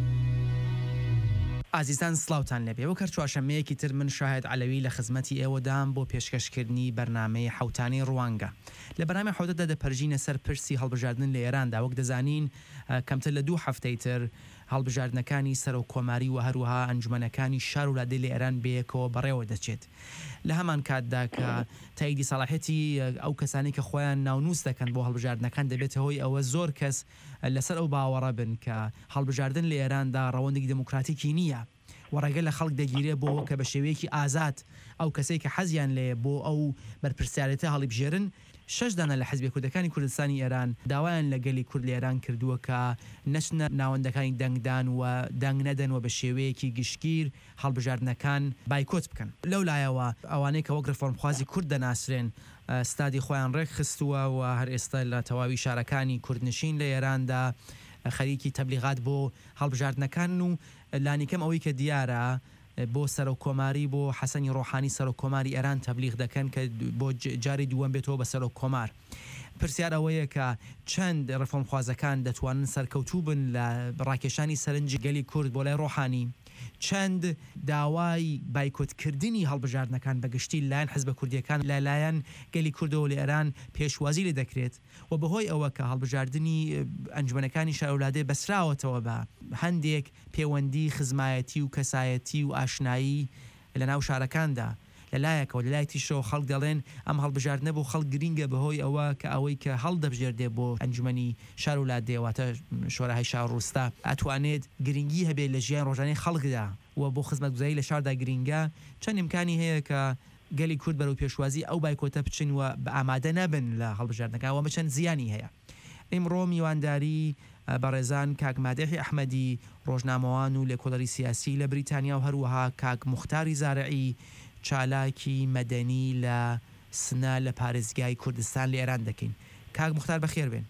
ئازیزان سلااوان لەبێ وەکە چوارشەمەیەکی تر من شاهد علەوی لە خزمەتی ئێوەدام بۆ پێشکەشکردنی بەرنامەی حوتانی ڕوانگە لە بەرنامەی حوتەدا دەپەرژینە سەر پرسی هەڵبژاردن لە ئێراندا وەک دەزانین کەمتر لە 2 هەفتەی تر هەڵبژاردنەکانی سەر و کۆماری و هەروەها ئەنجومەنەکانی شار و لادێ لە ئێران بەیەکەوە بەڕێوە دەچێت لە هەمان کاتدا کە تاییدی ساڵاحەتی ئەو کەسانی کە خۆیان ناونووس دەکەن بۆ هەڵبژاردنەکان دەبێت هۆی ئەوە زۆر کەس لەسەر ئەو باوەڕە بن کە هەڵبژاردن لە ئێراندا ڕەوەندێکی دموکراتیکی نییە وەڕێگە لە خەڵک دەگیرێ بۆ کە بە شێوەیەکی ئازاد ئەو کەسێک کە حەزیان لێ بۆ ئەو بەرپرسیارەتە هەڵیبژێرن 6 دانە لە حیزبی کوردەکانی کوردستانی ئێران داوایان لە گەلی کورد لە ئێران کردووە کە نەچنە ناوەندەکانی دەنگدان و دەنگ نەدەنەوە بە شێوەیەکی گشتگیر هەڵبژاردنەکان بایکۆت بکەن لەو لایەوە ئەوانەی کە وەک ڕفۆرمخوازی کورد دەناسرێن ستادی خۆیان ڕێک خستووە و هەر ئێستا لە تەواوی شارەکانی کوردنشین لە ئێراندا خەریکی تەبلیغات بۆ هەڵبژاردنەکان و لانیکەم ئەوەی کە دیارە بۆ سەر و کۆماری بۆ حەسەنی ڕۆحانی سەر و کۆماری ئێران تەبلیغ دەکەن کە بۆ جاری دووەم بێتەوە بە سەر و کۆمار پرسیار ئەوەیە کە چەند ڕفۆرمخوازەکان دەتوانن سەرکەوتوو بن لە ڕاکێشانی سەرنجی گەلی کورد بۆ لای ڕۆحانی چەند داوای بایکۆتکردنی هەڵبژاردنەکان بەگشتی لایەن حیزبە کوردیەکان لەلایەن گەلی کوردەوە لە ئێران پێشوازی لێ دەکرێت و بەهۆی ئەوە کە هەڵبژاردننی ئەنجومەنەکانی شارەولادێ بەسراوەتەوە بە هەندێک پەیوەندی خزمایەتی و کەسایەتی و ئاشنایی لە ناو شارەکاندا لەلایەکەوە لەلای تیشەوە خەڵک دەڵێن ئەم هەڵبژاردنە بۆ خەڵک گرینگە بەهۆی ئەوە کە ئەوەی کە هەڵدەبژێردێ بۆ ئەنجومەنی شارەولادێواتە شۆرەهای شار ڕووستا ئەتوانێت گرنگی هەبێت لە ژیان ڕۆژانەی خەڵکدا و بۆ خزمەتگوزاری لە شاردا گرینگە چەند ئیمکانی هەیە کە گەلی کورد بەرەو پێشوازی ئەو بایکۆتە بچن و بە ئامادە نەبن لە هەڵبژاردنەکەەوە چەند زیانی هەیە ئیمڕۆ میوانداری بەڕێزان کاک مادەحی ئەحمەدی ڕۆژنامەوان و لێکۆڵەری سیاسی لە بریتانیا و هەروەها کاک موختاری زارعی چالاکی مەدەنی لە سنە لە پارێزگای کوردستان لە ئێران دەکەین کاک موختار بەخێر بێن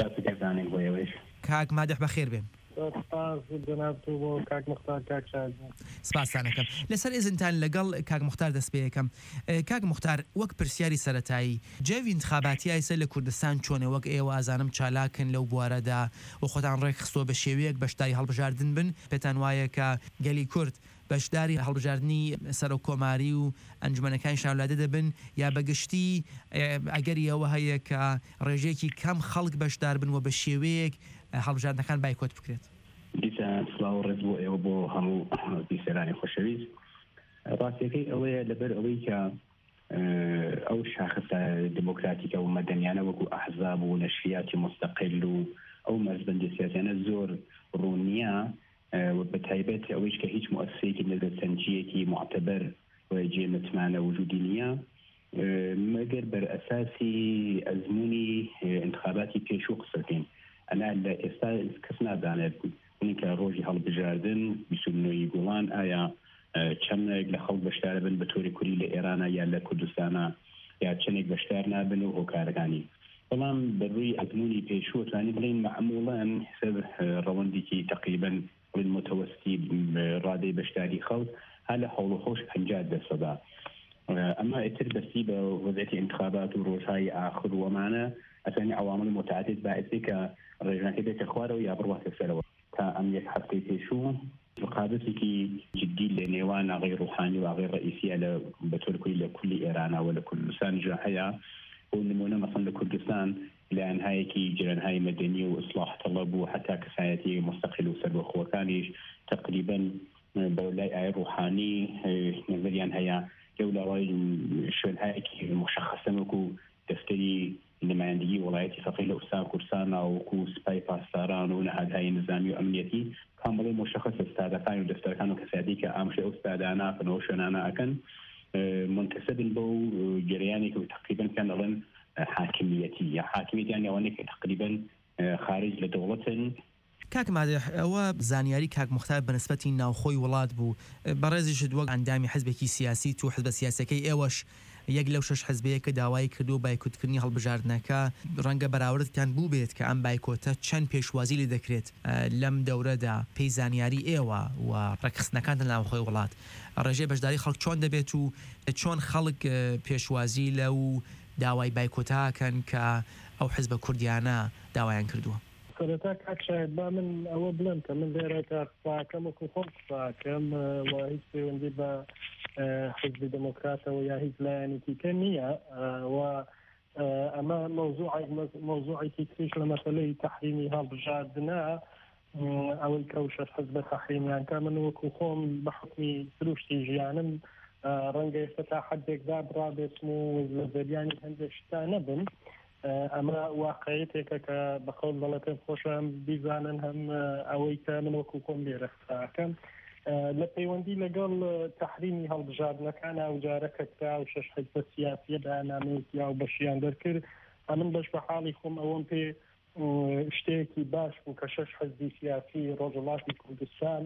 کاک مادەح بەخێر بێن سپاسانەکەم لەسەر ئێزنتان لەگەڵ کاک موختار دەست پێ یەکەم کاک موختار وەک پرسیاری سەرەتایی جێوی انتخاباتی ئایسە لە کوردستان چۆنێ وەک ئێوە ئازانم چالاکن لەو بوارەدا و خۆتان ڕێک خستۆ بە شێوەیەک بەشداری هەڵبژاردن بن پێتان وایە کە گەلی کورد بەشداری هەڵبژاردننی سەر و کۆماری و ئەنجومەنەکانی شاولادە دەبن یا بەگشتی ئەگەریەوە هەیە کە ڕێژەیەکی کەم خەڵک بەشدار بن و بە شێوەیەک هەڵبژاردنەکان بایکۆت بکرێت. سڵاو ڕێز بۆ ئێوە بۆ هەموو بیسەرانی خۆشەویست. ڕاستیەکەی ئەوەیە لەبەر ئەوەی کە ئەو شاخصە دموکراتیکە و مەدەنیانە وەکو ئەحزاب و نەشریاتی مستەقل و ئەو مەرزبەندی سیاسیانە زۆر ڕوونیە بە تایبەت ئەوەیش کە هیچ مؤسسەیەکی نەزەرسەنجیەکی معتەبەر جێ متمانە وجودی نییە مەگەر بەر ئەساسی ئەزمموی انتخاباتی پێشوو قسەکەین. ئەنا لە ئێستا کەس نازانێت کە ڕۆژی هەڵبژاردن 29 گوڵان ئایا چەندێک لە خەڵک بەشدار بن بە تۆری کوری لە ئێرانە یا لە کوردستانە یا چەندێک بەشدار نابن و هۆکارەکانی. بەڵام بەڕووی ئەزمموی پێشوو توانی بڵین معموڵان حساب ڕەوەندێکی تقریباً متوستی ڕادەی بەشداری خەڵک هە لە هەوڵ و خۆش 50%. ئەمە ئیتر بەسی بە وەزعەتی انتخابات و ڕۆژهای ئاخر وەمانە ئەسانی عوامل متعدد باعثی کە ڕێژنەکە بێتە خوارەوە یا بڕواتە سەرەوە. تا ئەم یەک هەفتەی پێشوو رقابتێکی جدی لە نێوان ئاغای ڕوحانی و ئاغای ڕئیسیە لە بەتۆرکوی لە کولی ئێرانەوە لە کوردستان جا هەیە بۆ نمونە مەسەڵەن لە کوردستان لایەنهایەکی جرەنهای مەدەنی و ئیسلاح تەڵەب و حتا کەسایەتی مستەقل و سەربەخۆوەکانیش تقریباً بەلای ئاغای ڕوحانی نظریان هەیە لەوڵاوای شوێنهایەکی مشخصن وەکو دەفتەری نمایندگی وڵایەتی فەقیه لە ئوستان کوردستان وەکو سپای پاسداران و نەهادهای نظامی و ئەمنیەتی کامڵی مشخص ئستادەکان و دەفتەرەکان و کەسایەتی کە ئاماژەی ئەو ئستادانە ئەکەنەوە شوێنانە ئەکەن منتەسبن بەو جریانێک و تقریباً کە دەڵێن حاکمیەتی یا حاکمیەتیان ئەوانەیە کە تقریباً خارج لە دەوڵەتن. کاک مادح ئەوە زانیاری کاک مختار بەنسبەتی ناوخۆی وڵات بوو بەڕێزیشت وەک ئەندامی حزبێکی سیاسی تو حزبە سیاسەکەی ئێوەش یەک لەو 6 حزبەیە کە داوای کردو بایکوتکردنی هەڵبژاردنەکە ڕەنگە بەراوردتان بوو بێت کە ئەم بایکۆتە چەند پێشوازی لێ دەکرێت لەم دەورەدا پێی زانیاری ئێوە و ڕێکخستنەکان لە ناوخۆی وڵات ڕێژەی بەشداری خەڵک چۆن دەبێت و چۆن خەڵک پێشوازی لەو داوای بایکۆتاکەن کە ئەو حزبە کوردیانە داوایان کردووە. سەرەتا کاک شاید با من ئەوە بڵێم کە من لێرە کە قساکەم وەکو خۆم قساکەم و هیچ پەیوەندی بە حزبی دموکراتەوە یا هیچ لایەنێکیکە نییە و ئەمە مۆزوعێکی تریش لە مەسەلەی تەحریمی هەڵبژاردنە ئەوەی کە شەش حزبە تەحریمیانکە من وەکو خۆم بە حکمی سروشتی ژیانم ڕەنگە ئێستا تا حدێکدا بڕابێتم و لە زەریانی هەندێک شتا نەبن. ئەمە واقعیتێکە کە بەقەول دەڵێ پێم خۆشە بیزانن هەم ئەوەی کە من وەکو کۆم لێرە قساکەم لە پەیوەندی لەگەڵ تەحریمی هەڵبژاردنەکان ئەوجارەکە کرا و 6 حزبە سیاسیە بەیاننامەیەکی یا و بەشیان دەرکرد ئەمن بەش بە حاڵی خۆم ئەوەم پێ شتێکی باش بوو کە 6 حزبی سیاسی ڕۆژهەڵاتی کوردستان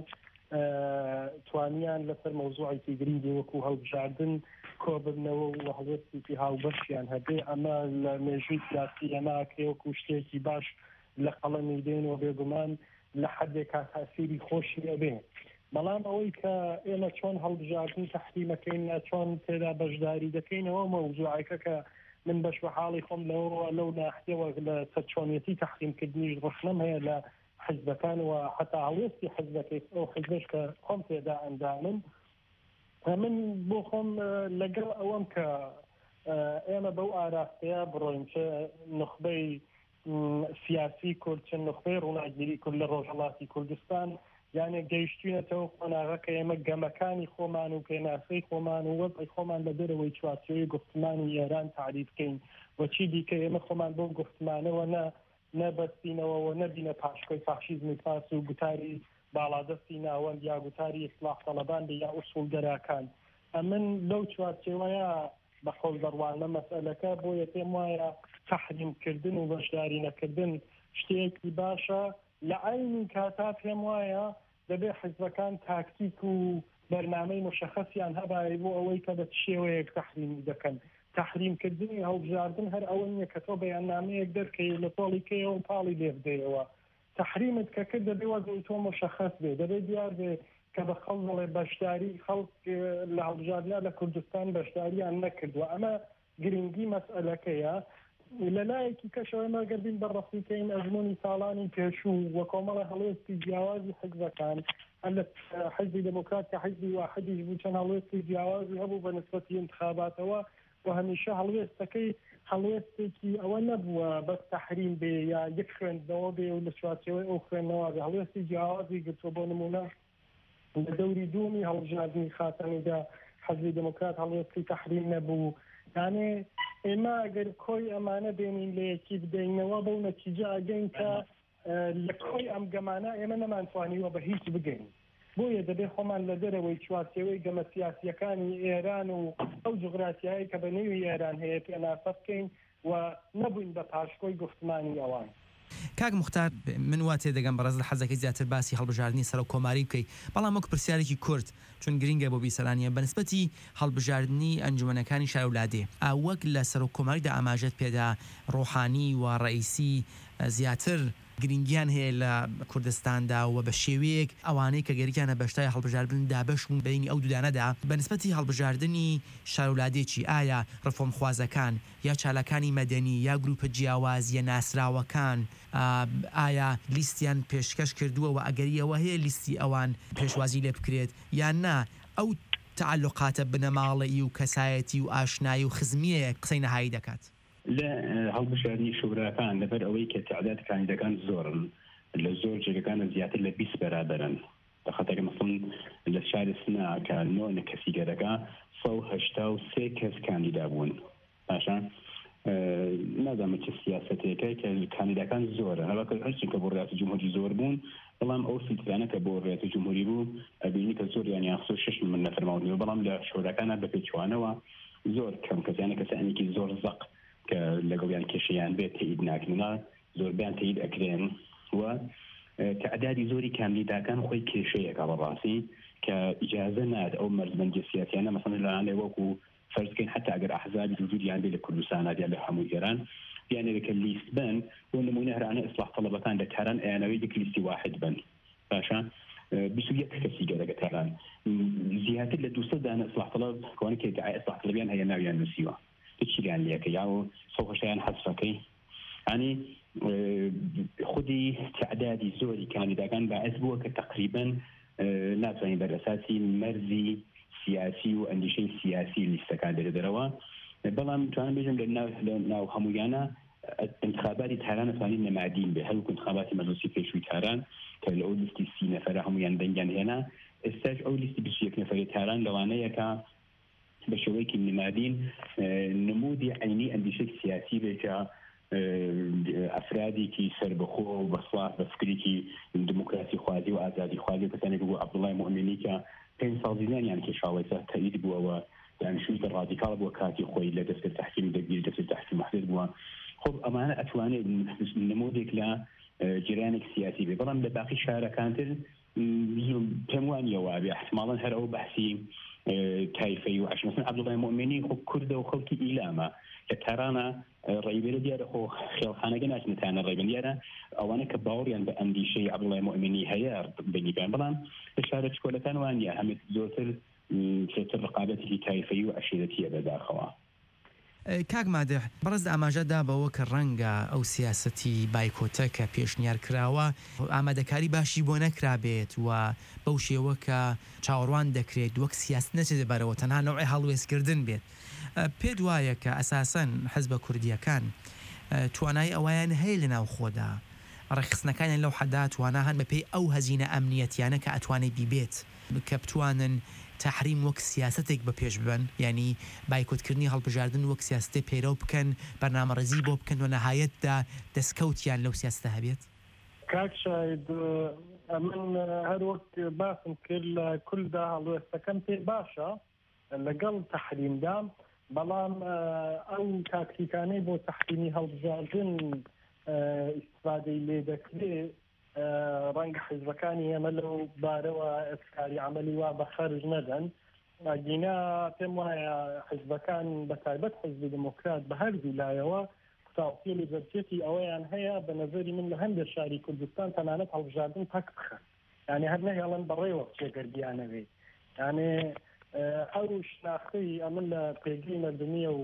توانیان لەسەر مەوزوعێکی گرنگی وەکو هەڵبژاردن کۆبرنەوە و هەڵوێستی هاوبەشیان هەبێ ئەمە لە مێژووی سیاسی ئەماکرێ وەکو شتێکی باش لە قەڵەمی دێنەوە بێگومان لە حدێکا تاسیری خۆشی ئەبێ. بەڵام ئەوەی کە ئێمە چۆن هەڵبژاردن تەحریمەکەین چۆن تێدا بەشداری دەکەینەوە مەوزوعەکە کە من بەش بە حاڵی خۆم لەو ناحیەوە لە سەرچۆنیەتی تەحریمکردنیش ڕخنەم هەیە لە حزبەکان و حتا هەڵوێستی حزبەکەی ئەو حزبش کە خۆم تێدا ئەندامن من بۆ خۆم لەگەڵ ئەوەم کە ئێمە بەو ئاراستەیە بڕۆین چ نخبەی سیاسی کورد چ نخبەی ڕووناگیری کورد لە ڕۆژهەڵاتی کوردستان یانێ گەیشتوینەتەوە قۆناغەکە ئێمە گەمەکانی خۆمان و پێناسەی خۆمان و وەزعی خۆمان لە دەرەوەی چوارچێوەی گفتمانی ئێران تعریف بکەین وەچی دیکە ئێمە خۆمان بۆ گفتمانەوە نەبەستینەوە و نەبینە پاشکۆی فاشیزمی پاس و گوتاری باڵادەستی ناوەند یا گوتاری ئیسلاح تەڵەبان یا ئوسوڵگەراکان ئەمن لەو چوارچێوەیە بە خۆڵ دەڕوانە مەسئلەکە بۆیە پێم وایە تەحریمکردن و بەشداری نەکردن شتێکی باشە لە عینی کاتا پێم وایە دەبێ حزبەکان تاکتیک و بەرنامەی مشخەسیان هەبای بۆ ئەوەی کە بە چێوەیەک تەحریمی دەکەن. تەحریمکردنی هەڵبژاردن هەر ئەوە نییە کە تۆ بەیاننامەیەک دەرکەی لە تۆڵی کەیەوە پاڵی لێ بدەیەوە تەحریمت کە کرد دەبێ وەزعی تۆ مشخەس بێ دەبێت دیار بێ کە بە خەڵک دەڵێ بەشداری خەڵک لە هەڵبژاردنە لە کوردستان بەشداریان نەکردووە ئەمە گرنگی مەسئلەکەیە لە لایەکی کەشەوەمە گەردین بەڕەفیکەین ئەزمموی ساڵانی پێشوو وە کۆمەڵە هەڵوێستی جیاوازی حزبەکان لە حزبی دموکرات کە حزبی واحدیش بوو چەند هەڵوێستی جیاوازی هەبوو بە نسبەتی انتخاباتەوە و هەمیشە هەڵوێستەکەی هەڵوێستێکی ئەوە نەبووە بەس تەحریم بێ یا یەک خوێندنەوە بێ و لە چوارچەوەی ئەو خوێندنەوە بێ هەڵوێستی جیاوازی گرتووە بۆ نمونە لە دەوری دومی هەڵبژاردننی خاتەمیدا حزبی دموکرات هەڵوێستی تەحریم نەبوو یانێ ئێمە ئەگەر کۆی ئەمانە بێنین لە یەکی بدەینەوە بەو نەتیجە ئەگەین کە لە کۆی ئەم گەمانە ئێمە نەمانتوانیوە بە هیچ بگەین بۆیە دەبێت خۆمان لە دەرەوەی چوارچێوەی گەمە سیاسیەکانی ئێران و ئەو جوغرافیایی کە بە نێوی ئێران هەیە پێناسە بکەین و نەبووین بە پاشکۆی گفتمانی ئەوان. کاک مختار من وا تێدەگەم بەڕێز لە حەزەکەی زیاتر باسی هەڵبژاردننی سەر و کۆماری بکەیت بەڵام وەک پرسیارێکی کورد چون گرینگە بۆ بیسەرانیە بەنسبەتی هەڵبژاردننی ئەنجومەنەکانی شارەولادێ وەک لە سەر و کۆماریدا ئاماژەت پێدا ڕۆحانی و ڕئیسی زیاتر گرنگیان هەیە لە کوردستاندا و بە شێوەیەک ئەوانەی کە گەریکیانە بەشتای هەڵبژاردن دابش بوون بینی ئەو دوودانەدا بەنسبەتی هەڵبژاردننی شارەولادێکی ئایا ڕفۆمخوازەکان یا چالەکانی مەدەنی یا گروپە جیاواز یا ناسراوەکان ئایا لیستیان پێشکەش کردووە و ئەگەریەوە هەیە لیستی ئەوان پێشوازی لێ بکرێت یان نا ئەو تعلقاتە بنەماڵی و کەسایەتی و ئاشنایی و خزمیە قسەی نەهایی دەکات. لە هەڵبژاردننی شوراکان لەبەر ئەوەی کە تعداد کاندیدەکان زۆرن لە زۆر جێگەکانە زیاتر لە 20 بەرابەرن بەخەتەر مەسڵەن لە شاری سنا کە 9 کەسیگەرەکە 183 کەس کاندیدا بوون باشە نازانم چه سیاسەتێکە کە کاندیدەکان زۆرە هەڵکە هەرچی کە بۆ ڕێیاتی جمهوری زۆر بوون بەڵام ئەو فیلترانە کە بۆ ڕێیاتی جمهوری بوو ئەبینی کە زۆر یانی 6 من نەفەرماوتنەوە بەڵام لە شوراکانە بە پێچوانەوە زۆر کەم کەسیانە کەسانێکی زۆر زەق کە لەگەڵیان کێشەیان بێت تەیید ناکردنا زۆربیان تەیید ئەکرێن و تعدادی زۆری کاندیداکان خۆی کێشەیەکە بەڕاستی کە ئیجازە نات ئەو مەرزبەندی سیاسیانە مەسەڵەن لەلایەن وەکو فەرزکەین حتا ئەگەر ئەحزابی وجودیان بێ لە کوردستان یا لە هەموو گەران بیانێت کە لیست بن بۆ نمونە هەرانە ئیسلاح طەلەبەکان لە تاران ئەیانەوەی یەک لیستی واحد بن باشە 21 کەسی گەرەگە تاران زیاتر لە 200 دانە ئیسلاح طەلەب کەوانە کە ئیدعای ئیسلاح طەلەبیان هەیە ناویان نووسیوە چیان لەکە یا و سەوهشیان حەزفەکەی ینی خودی تعدادی زۆری کاندیداکان باعث بووە کە تقریبا ناتوانین بەرئەساسی مەرزی سیاسی و ئەندیشەی سیاسی لیستەکان دەرەوە بەڵام توانم بێژم لە ناو هەموویانە انتخاباتی تاران ئەتوانین نەمادین بێ هەروەکو انتخاباتی مەجلیسی پێشووی تاران کە لە ئەو لیستی 30 نەفەرە هەموویان دەنگیان هێنا ئێستاش ئەو لیستی 21 نەفەری تاران لەوانەیە کە بە شێوەیەکی نمادین نمودی عینی ئەندیشەی سیاسی بێکە ئەفرادێکی سەربەخۆ و بەسڵات بە فکرێکی دموکراسی خوازی و ئازادی خوازی کەسانێک بوو عەبدوڵڵای مومینی کە 5 ساڵ زیندانیان کێشاوەتە تەئید بووەوە دانیشتووی ڕادیکاڵ بووە کاتی خۆی لە دەستگای تەحکیم دەگیر دەستگای تەحکیم محدود بووە خۆ ئەمانە ئەتوانێت نمودێک لە جریانێک سیاسی بێ بەڵام لە باقی شارەکانتر پێم وانیەوە بێ احتماڵاً هەر ئەو بەحسی تایفەی و عشمەسن عەبدوڵڵای مومینی خۆ کوردە و خەڵکی ئیلامە کە تارانە ڕێبێرە دیارە خۆ خێڵخانەکە ناچنتانە ڕێبن دیارە ئەوانە کە باوەڕیان بە ئەندیشەی عەبدوڵڵای مومینی هەیە بەنیبیان بەڵام لە شارە چکۆلەکان وانیە هەمێت زۆرتر ڕقابەتێکی تایفەی و عەشیرەتیە بەداخەوە. کاک مادح بەڕێز ئاماژەدا بەوە کە ڕەنگە ئەو سیاسەتی بایکۆتە کە پێشنیار کراوە ئامادەکاری باشی بۆ نەکرابێت و بەو شێوە کە چاوەڕوان دەکرێت وەک سیاست نەچێت دەبارەوە تەنها نەوعی هەڵوێستکردن بێت پێت وایە کە ئەساسەن حەزبە کوردیەکان توانای ئەویان هەیە لە ناو خۆدا ڕێخستنەکانیان لەو حەدا توانە هەن بەپێی ئەو هەزینە ئەمنیەتیانە کە ئەتوانێت بیبێت کە بتوانن تحریم وەک سیاستێک بە پێش ببن ینی بایکۆتکردنی هەڵبژاردن وەک سیاستێ پەیرەو بکەن بەرنامەڕێزی بۆ بکەن و نەهایەتدا دەستکەوتیان لەو سیاستە هەبێت. کاک شاید من هەر وەک باسم کرد لە کولدا هەڵوێستەکەم پێ باشە لەگەڵ تەحریمدا بەڵام ئەو تاکتیکانەی بۆ تەحریمی هەڵبژاردن ئیستفادەی لێ دەکرێت ڕەنگە حیزبەکانی ئێمە لەو بارەوە ئەسکاری عەمەلی وا بە خەرج نەدەن ئاگینا پێم وایە حیزبەکان بە تایبەت حیزبی دموکرات بە هەردوو لایەوە قوتاوپێ لەبەرچێتی ئەوەیان هەیە بە نەزەری من لە هەندێک شاری کوردستان تەنانەت هەڵبژاردن پەک بخەن یعنی هەر نەهێڵن بەڕێوە بچێگەردیانەوێ یعنی ئەو شناخەی ئەمن لە پێگەی مەردمیە و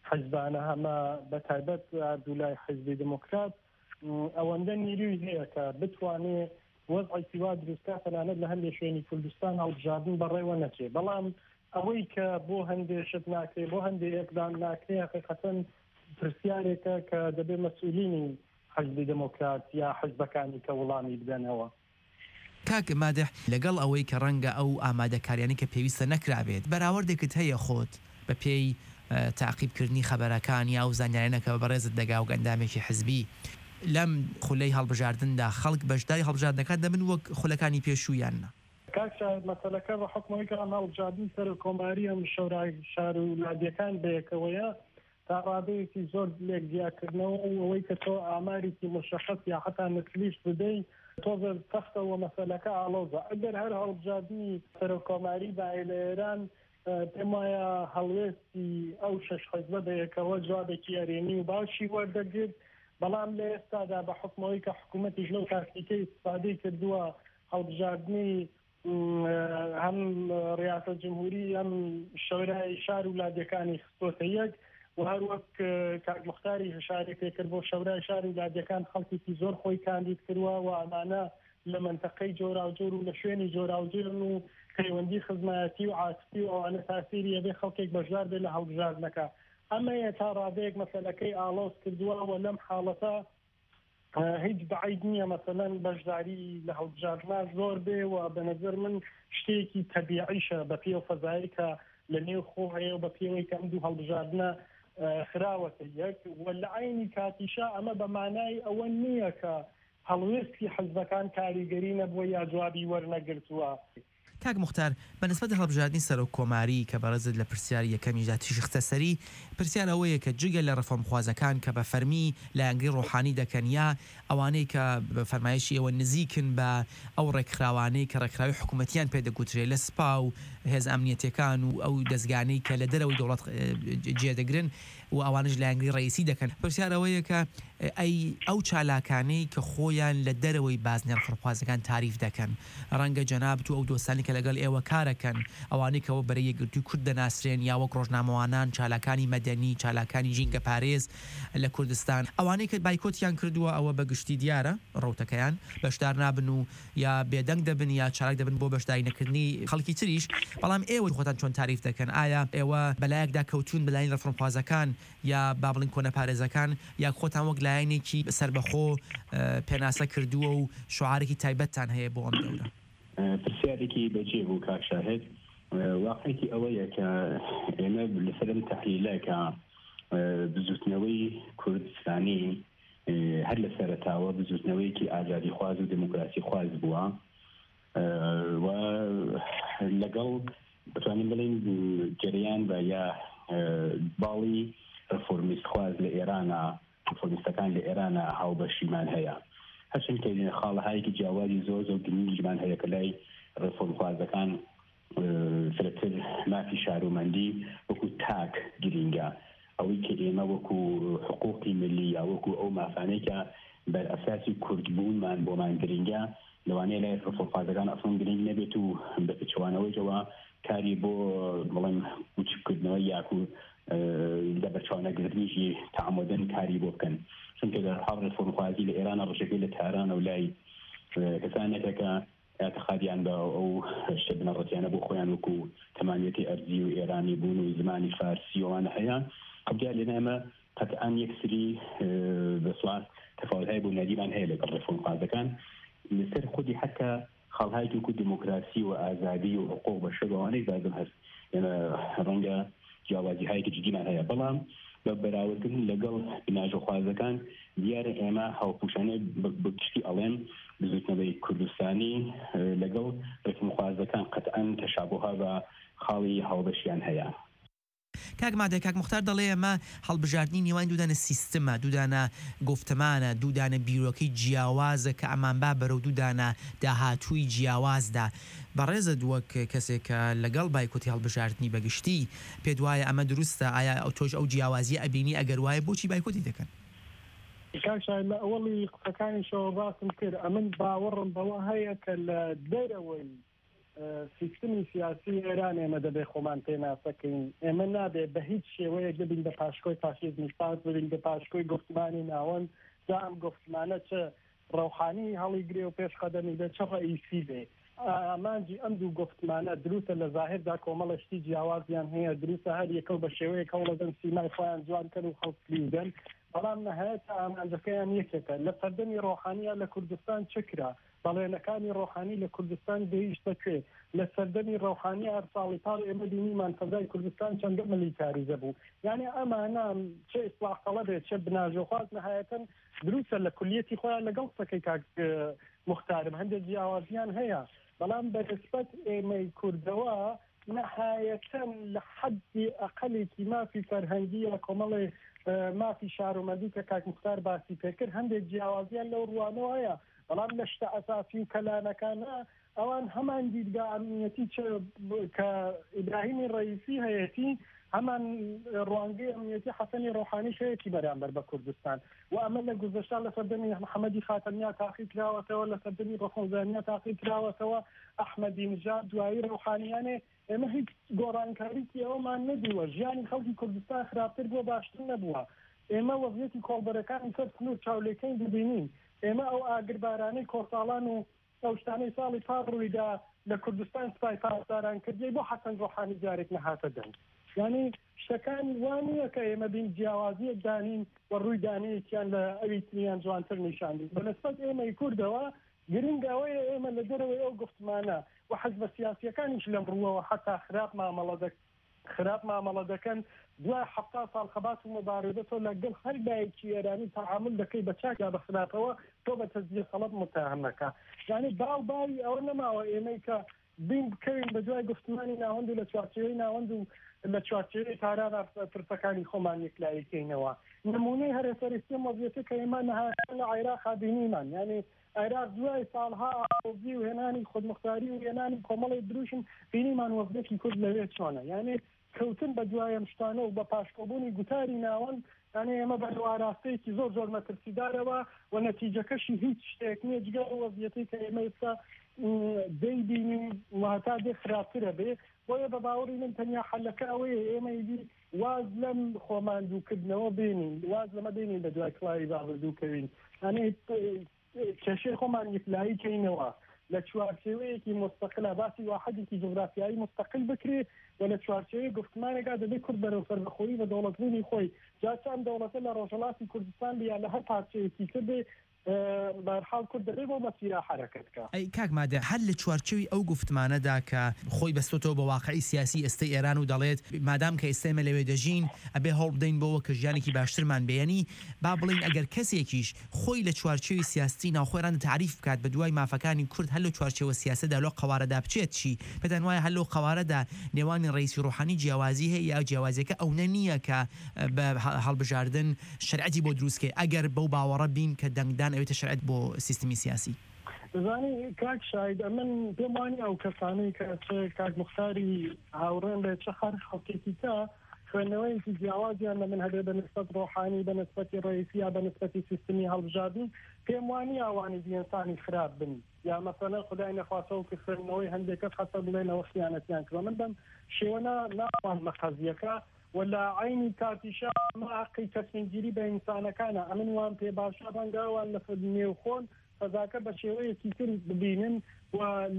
حزبانە هەمە بەتایبەت دوولای حزبی دموکرات ئەوەندە نیروی هەیە کە بتوانێت وەزعی وا دروستکە تەنانەت لە هەندێک شوێنی کوردستان هەڵبژاردن بەڕێوە نەچێ بەڵام ئەوەی کە بۆ هەندێک شت ناکرێت بۆ هەندێک یەکدان ناکرێت حقیقەتەن پرسیارێکە کە دەبێت مەسئولینی حزبی دموکرات یا حزبەکانی کە وەڵامی بدەنەوە. کاک مادح لەگەڵ ئەوەی کە ڕەنگە ئەو ئامادەکاریانی کە پێویستە نەکرابێت بەراوردێکت هەیە خۆت بە پێی تاقیبکردنی خەبەرەکانی ئەو زانیارانەکە بەڕێزت دەگا و گەندامێکی حزبی لەم خولەی هەڵبژاردندا خەڵک بەشداری هەڵبژاردنەکان دەبن وەک خولەکانی پێشوویانە. کاکشا مەسەلەکە بە حکمەوەی کە ئەم هەڵبژاردن سەر کۆماری ئەم شەورای شار و لادیەکان بەیەکەوەیە تا ڕادەیەکی زۆر لێک دیاکردنەوە ئەوەی کە تۆ ئامارێکی مشخص یا حتا نکلیش بدەی تۆ تەختەوە مەسەلەکە ئاڵۆزە ئەگەر هەر هەڵبژاردننی سەر کۆماری باە لە ئێران پێم وایە هەڵوێستی ئەو شەش حزبە بەیەکەوە جوابێکی ئەرێنی و باشی وەردەگرت بەڵام لە ئێستادا بە حکمەوەی کە حکوومەتیش لەو تاکتیکەی استفادەی کردووە هەڵبژاردننی هەم ڕیاسەت جمهوری ئەم شەورای شار و لادیەکانی خستۆتە یەک و هەر وەک کاک مختاری هشارێک پێکرد بۆ شەورای شار و لادیەکان خەڵکێکی زۆر خۆی کاندید کردووە و ئەمانە لە منتەقەی جۆراوجۆر و لە شوێنی جۆراوجۆرن و پەیوەندی خزمەتی و عاتفی و ئەوانە تاسیری ئەبێ خەڵکێک بەشدار بێت لە هەڵبژاردنەکە ئەمەیە تا ڕادەیەک مەسەلەکەی ئاڵۆز کردووە و لەم حاڵەتە هیچ بەعید نییە مەسەلەن بەشداری لە هەڵبژاردنە زۆر بێ و بەنەزەر من شتێکی تەبیعیشە بە پێ و فەزایی کە لە نێو خۆ هەیە و بە پێوەی کە ئەم دوو هەڵبژاردنە خراوەتە یەک و لە عینی کاتیشا ئەمە بە مانای ئەوە نییە کە هەڵوێستی حزبەکان کاریگەری نەبووە یا جوابی وەرنەگرتووە. کاک مختار بەنسبەت هەڵبژاردننی سەر و کۆماری کە بەڕێزت لە پرسیاری یەکەمیدا تیژختە سەری پرسیار ئەوەیە کە جگە لە ڕەفۆمخوازەکان کە بە فەرمی لە ئەنگری ڕۆحانی دەکەن یا ئەوانەی کە بە فەرمایشی ئەوە نزیکن بە ئەو ڕێکخراوانەی کە ڕێکخراوی حکوومەتیان پێدەگوترێت لە سپا و هێز ئەمنیەتەکان و ئەو دەستگانەی کە لە دەرەوەی دەوڵەت جێدەگرن و ئەوانش لە ئەنگری ڕئیسی دەکەن پرسیار ئەوەیە کە ئەو چالاکانەی کە خۆیان لە دەرەوەی بازنێر خڕخوازەکان تاریف دەکەن ڕەنگە جەناب تو ئەو دۆستانی کە لەگەڵ ئێوە کارەکەن ئەوانەی کەەوە بەرە یەکگرتووی کورد دەناسرێن یا وەک ڕۆژنامەوانان چالاکانی مەدەنی چالاکانی ژینگە پارێز لە کوردستان ئەوانەی کە بایکۆتیان کردووە ئەوە بە گشتی دیارە ڕوتەکەیان بەشدار نابن و یا بێدەنگ دەبن یا چالاک دەبن بۆ بەشداری نەکردنی خەڵکی تریش بەڵام ئێوە خۆتان چۆن تاریف دەکەن ئایا ئێوە بەلایەکدا کەوتون بەلایەن ڕەفۆمخوازەکان یا با بڵین کۆنە پارێزەکان یا خۆتان وەک لایەنێکی سربەخۆ پێناسە کردووە و شعارێکی تایبەتتان هەیە بۆ ئەم دەورە؟ پرسیارێکی بەجێ بوو کاک شاهد واقعیتی ئەوەیە کە ئێمە لەسەر تەحلیلەکە بزوتنەوەی کوردستانی هەر لە سەرەتاوە بزوتنەوەیکی ئازادی خواز و دموکراسی خواز بووە و لەگەڵ بتوانین بڵین جریان بە یا باڵی ڕفۆرمیست خواز لە ئێرانە ڕفۆرمیستەکان لە ئێرانە هاوبەشیمان هەیە هەرچەند کە خاڵەهایەکی جیاوازی زۆر زۆر گرنگیمان هەیە کە لای ڕفۆرمخوازەکان فرەتر مافی شارومەندی وەکو تاک گرینگە ئەوەی کە ئێمە وەکو حقوقی ملی یا وەکو ئەو مافانەی کە بەر ئەساسی کوردبوونمان بۆمان گرینگە لەوانەیە لای ڕفۆرمخوازەکان ئەسڵ گرنگ نەبێت و بە پچوانەوەیەوە کاری بۆ بڵێن وچکردنەوەی یاکو لە بەرچاونەگرتنیشی تعامدن کاری بۆ بکەن چونکە هەڕ ڕفۆرمخوازی لە ئێرانە ڕژەکەی لە تارانە و لای کەسانێکە کە اعتقادیان بە ئەو شتە بنەڕەتیانە بۆ خۆیان وەکو تەمانەتی ئەرزی و ئێرانی بوون و زمانی فارسی وانە هەیە قبلیا لێنە ئەمە قەتعان یەکسری بەسڵات تەفاوت‌های بوونەدیمان هەیە لەگەڵ ڕفۆرمخوازەکان لەسەر خودی حتا خەڵهایکی وەکو دموکراسی و ئازادی و حقوق بەشەر بەوانەی بازم هەست یعنی ڕەنگە جیاوازی هایکی جدیمان هەیە بەڵام بە بەراوردکردن لەگەڵ بناژەخوازەکان دیارە ئێمە هاوپوشانە بگشتی ئەڵێن بزوتنەوەی کوردستانی لەگەڵ ڕفۆرمخوازەکان قەتعاً تەشابوها بە خاڵی هاوبەشیان هەیە. کاک مادە کاک مختار دەڵێ ئەمە هەڵبژاردننی نێوان دوودانە سیستەمە دوودانە گفتمانە دوودانە بیرۆکەی جیاوازە کە ئەمان با بەرەو دوودانە داهاتووی جیاوازدا بەڕێزە وەک کەسێک کە لەگەڵ بایکۆتی هەڵبژاردننی بەگشتی پێ دوایە ئەمە دروستە ئایا ئەو تۆش ئەو جیاوازی ئەبینی ئەگەر وایە بۆچی بایکۆتی دەکەن؟ کاکشای لە ئەوەڵی قسەکانی شەوە باسم کرد ئەمن باوەڕم بەوە هەیە کە لە دەرەوەی سیستمی سیاسی ئێران ئێمە دەبێ خۆمان پێناسەکەین ئێمە نابێ بە هیچ شێوەیەک ببین بە پاشکۆی فاشیزمی سپاس ببین بە پاشکۆی گفتمانی ناوەند جا ئەم گفتمانە چه ڕەوحانی هەڵی گرێ و پێش قەدەمی بێ چه ڕئیسی بێ ئامانجی ئەم دوو گفتمانە دروستە لە ظاهردا کۆمەڵشتی جیاوازیان هەیە دروستە هەر یەکەو بە شێوەیە کەوڵەدەن سیمای خۆیان جوانکەن و خەڵکلیدەن بەڵام نەهایەت ئامانجەکەیان یەکێکە لە سەردەمی ڕۆحانیە لە کوردستان چکرا بەڵێنەکانی ڕۆحانی لە کوردستان گەیشتە کوێ لە سەردەمی ڕۆحانی هەر ساڵی پاڵ ئێمە بینیمان فەزای کوردستان چەندە ملیتاریزە بوو یعنی ئەمانە چه ئیسلاح بێت چه بناژۆخواز نەهایەتەن دروستە لە کولیەتی خۆیان لەگەڵ سەکەی کاک مختارم هەندێک جیاوازیان هەیە بەڵام بەنسبەت ئێمەی کوردەوە نەهایەتەن لە حەدی ئەقەلێکی مافی فەرهەنگی لە کۆمەڵێ مافی شارۆمەندی کە کاک مختار باسی پێکرد هەندێک جیاوازیان لەو ڕوانەوە هەیە بەڵام لە شتە ئەساسی و کەلانەکانە ئەوان هەمان دیدگا ئەمنیەتی کە ئیبراهیمی ڕئیسی هەیەتی هەمان ڕوانگەی ئەمنیەتی حەسەنی ڕۆحانی شەیەکی بەرامبەر بە کوردستان و ئەمە لە گوزەشتا لە سەردەمی محەممەدی خاتەمیا تاقی کراوەتەوە لە سەردەمی ڕۆخۆزانیا تاقی کراوەتەوە ئەحمەدی نژاد دوایی ڕۆحانیانێ ئێمە هیچ گۆڕانکاریی ئەومان نەدیوە ژیانی خەڵکی کوردستان خراپتر بووە باشتر نەبووە ئێمە وەزیەتی کۆڵبەرەکانی سەر سنوور چاولەکەین ببینین ئێمە ئەو ئاگربارانەی کۆساڵان و ئەو شتانەی ساڵی پار ڕوویدا لە کوردستان سپای پاسداران کردی بۆ حەسەن ڕۆحانی جارێک نەهاتە دەنگ یعنی شتەکان وانە کە ئێمە بین جیاوازیەک دانین و ڕووی دانەیەکیان لە ئەوی تریان جوانتر نیشاندین بەنسبەت ئێمەی کوردەوە گرنگ ئەوەیە ئێمە لە دەرەوەی ئەو گفتمانە و حەزبە سیاسیەکانیش لەم ڕووەوە حتا خراپ مامەڵە دەکەن دوای 7 ساڵ خەبات و مبارزەتۆ لەگەڵ هەر دایکی ئێرانی تعامل دەکەی بە چاک یا بە خراپەوە تۆ بە تەزیە خەڵەت متهمەکە یعنی باوی ئەوە نەماوە ئێمەی کە بین بکەوین بە دوای گفتمانی ناوەند و لە چوارچێوەی ناوەند و لە چوارچێوەی تاران پرسەکانی خۆمان یەکلایەکەینەوە نمونەی هەرێسەرستی وەزیەتە کە ئێمە نەهایەت لە عێراق بینیمان یعنی عێراق دوای ساڵها ئاوزی و هێنانی خودمختاری و هێنانی کۆمەڵی دروشن بینیمان وەزیەتی کورد لەوێ چۆنە یعنی کەوتن بە دوایەم شتانە و بە پاشکۆبوونی گوتاری ناوەند یعنی ئێمە بە ئاراستەیەکی زۆر مەترسیدارەوە و نەتیجەکەشی هیچ شتێک نییە جگە وەزیەتی کە ئێمە ئێستا دەیبینی وهتا دێ خراپترە بێ بۆیە بە باوەڕی من تەنیا حەلەکە ئەوەیە ئێمەیدی واز لەم خۆماندووکردنەوە بینین واز لەمە بینین بە دوای کڵاوی بابردووکەوین یعنی کێشەی خۆمان یەکلایی کەینەوە لە چوارچێوەیەکی مستەقلە باسی واحدێکی جغرافیایی مستەقل بکرێت و لە چوارچێوەی گفتمانێکا دەبێت کورد بەرەو سەربەخۆیی بە دەوڵەتبوونی خۆی جا چەند دەوڵەتە لە ڕۆژهەڵاتی کوردستان بیا لە هەر پارچەیەکی کردێ بەرحاڵ کورد دەبێت بۆ مەسیرا حرەکەتکە ئەی کاک مادە هەر لە چوارچێوی ئەو گفتمانەدا کە خۆی بەستۆتەوە بە واقعی سیاسی ئێستای ئێران و دەڵێت مادام کە ئێستێمە لەوێ دەژین ئەبێ هەوڵ بدەین بۆەوە کە ژیانێکی باشترمان بێنی با بڵین ئەگەر کەسێکیش خۆی لە چوارچێوی سیاسی ناوخۆیان تعریف بکات بە دوای مافەکانی کورد هەر لە چوارچێوە سیاسەدا لۆ قوارەدا بچێت چی پێتان وایە هەر لەو قوارەدا نێوانی ڕئیسی ڕۆحانی جیاوازی هەیە یا جیاوازیەکە ئەو نییە کە بە هەڵبژاردن شەریعەتی بۆ دروستکەی ئەگەر بەو باوەڕە بین کە دەنگدان ئەوێتە شەریعەت بۆ سیستمی سیاسی دەزانی کاک شاید من پێم وانی ئەو کەسانەی کە کاک مختاری هاوڕێن لە چه خەر خەڵکێکی تا خوێندنەوەیەکی جیاوازیان لە من هەبێ بە نسبەت ڕۆحانی بە نسبەتی ڕئیسی یا بە نسبەتی سیستمی هەڵبژاردن پێم وانی ئەوانی ئینسانی خراپ بن یا مەسەلەن خدای نەخواسەوە کە خوێندنەوەی هەندێکە خەسە بڵێنەوە خیانەتیان کردوە من بەم شێوە ناوان مەقەزیەکە ولا عینی کاتیشا ماقی تەسمیمگیری بە ئینسانەکانە ئەمن وان پێ باشە ڕەنگاوان لە نێوخۆن فەزاکە بە شێوەیەکی تر ببینن و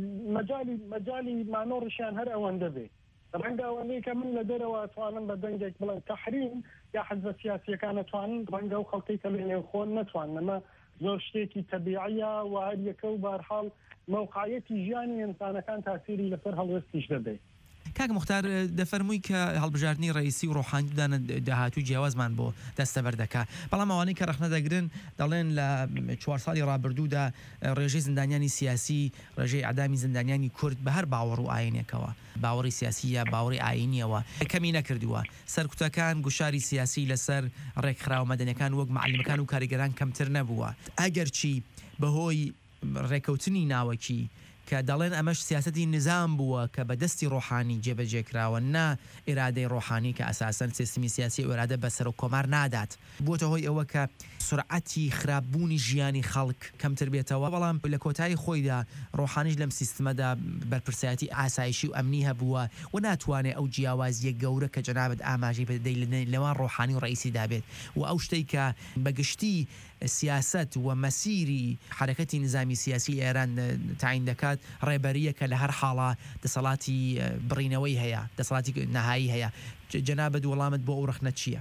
مەجای مانۆڕشیان هەر ئەوەندە بێ ڕەنگاوانەیە کە من لە دەرەوە توانم بە دەنگێک بڵێن تەحریم یا حەزبە سیاسیەکان نەتوانن ڕەنگە و خەڵکەی کە لە نێوخۆن نەتوانن ئەمە زۆر شتێکی تەبیعیە و هەر یەکە و بەرحاڵ موقعیەتی ژیانی ئینسانەکان تاسیری لەسەر هەڵوێستیش دەبێت کاک مختار دەفەرمووی کە هەڵبژاردننی ڕئیسی و ڕۆحانیدانە داهاتوو جیاوازمان بۆ دەستەبەردەکە بەڵام ئەوانەی کە ڕەخنە دەگرن دەڵێن لە 4 ساڵی ڕابردوودا ڕێژەی زندانیانی سیاسی ڕێژەی ئەدامی زندانیانی کورد بە هەر باوەڕ و ئاینێکەوە باوەڕی سیاسی یا باوەڕی ئاینیەوە کەمی نەکردووە سەرکوتەکان گوشاری سیاسی لەسەر ڕێکخراوە مەدەنیەکان وەک معلمەکان و کاریگەران کەمتر نەبووە ئەگەر چی بەهۆی ڕێکەوتنی ناوەکی کە دەڵێن ئەمەش سیاسەتی نظام بووە کە بەدەستی ڕۆحانی جێبەجێکراوە نا ئێرادەی ڕۆحانی کە ئەساسەن سیستمی سیاسی ئێرادە بەسەر و کۆمار نادات بۆتە هۆی ئەوە کە سرعەتی خراپبوونی ژیانی خەڵک کەمتر بێتەوە بەڵام لە کۆتایی خۆیدا ڕۆحانیش لەم سیستمەدا بەرپرسایەتی ئاسایشی و ئەمنی هەبووە و ناتوانێت ئەو جیاوازیە گەورە کە جەنابەت ئاماژەی پێدەی لەوان ڕۆحانی و ڕئیسی دابێت و ئەو شتەی کە بەگشتی سیاست و مەسیری حرەکەتی نظامی سیاسی ئێران تعین دەکات ڕێبەریە کە لە هەر حاڵە دەسەڵاتی بڕینەوەی هەیە دەسەڵاتی نەهایی هەیە جەنابەت وەڵامت بۆ ئەو ڕخنە چییە؟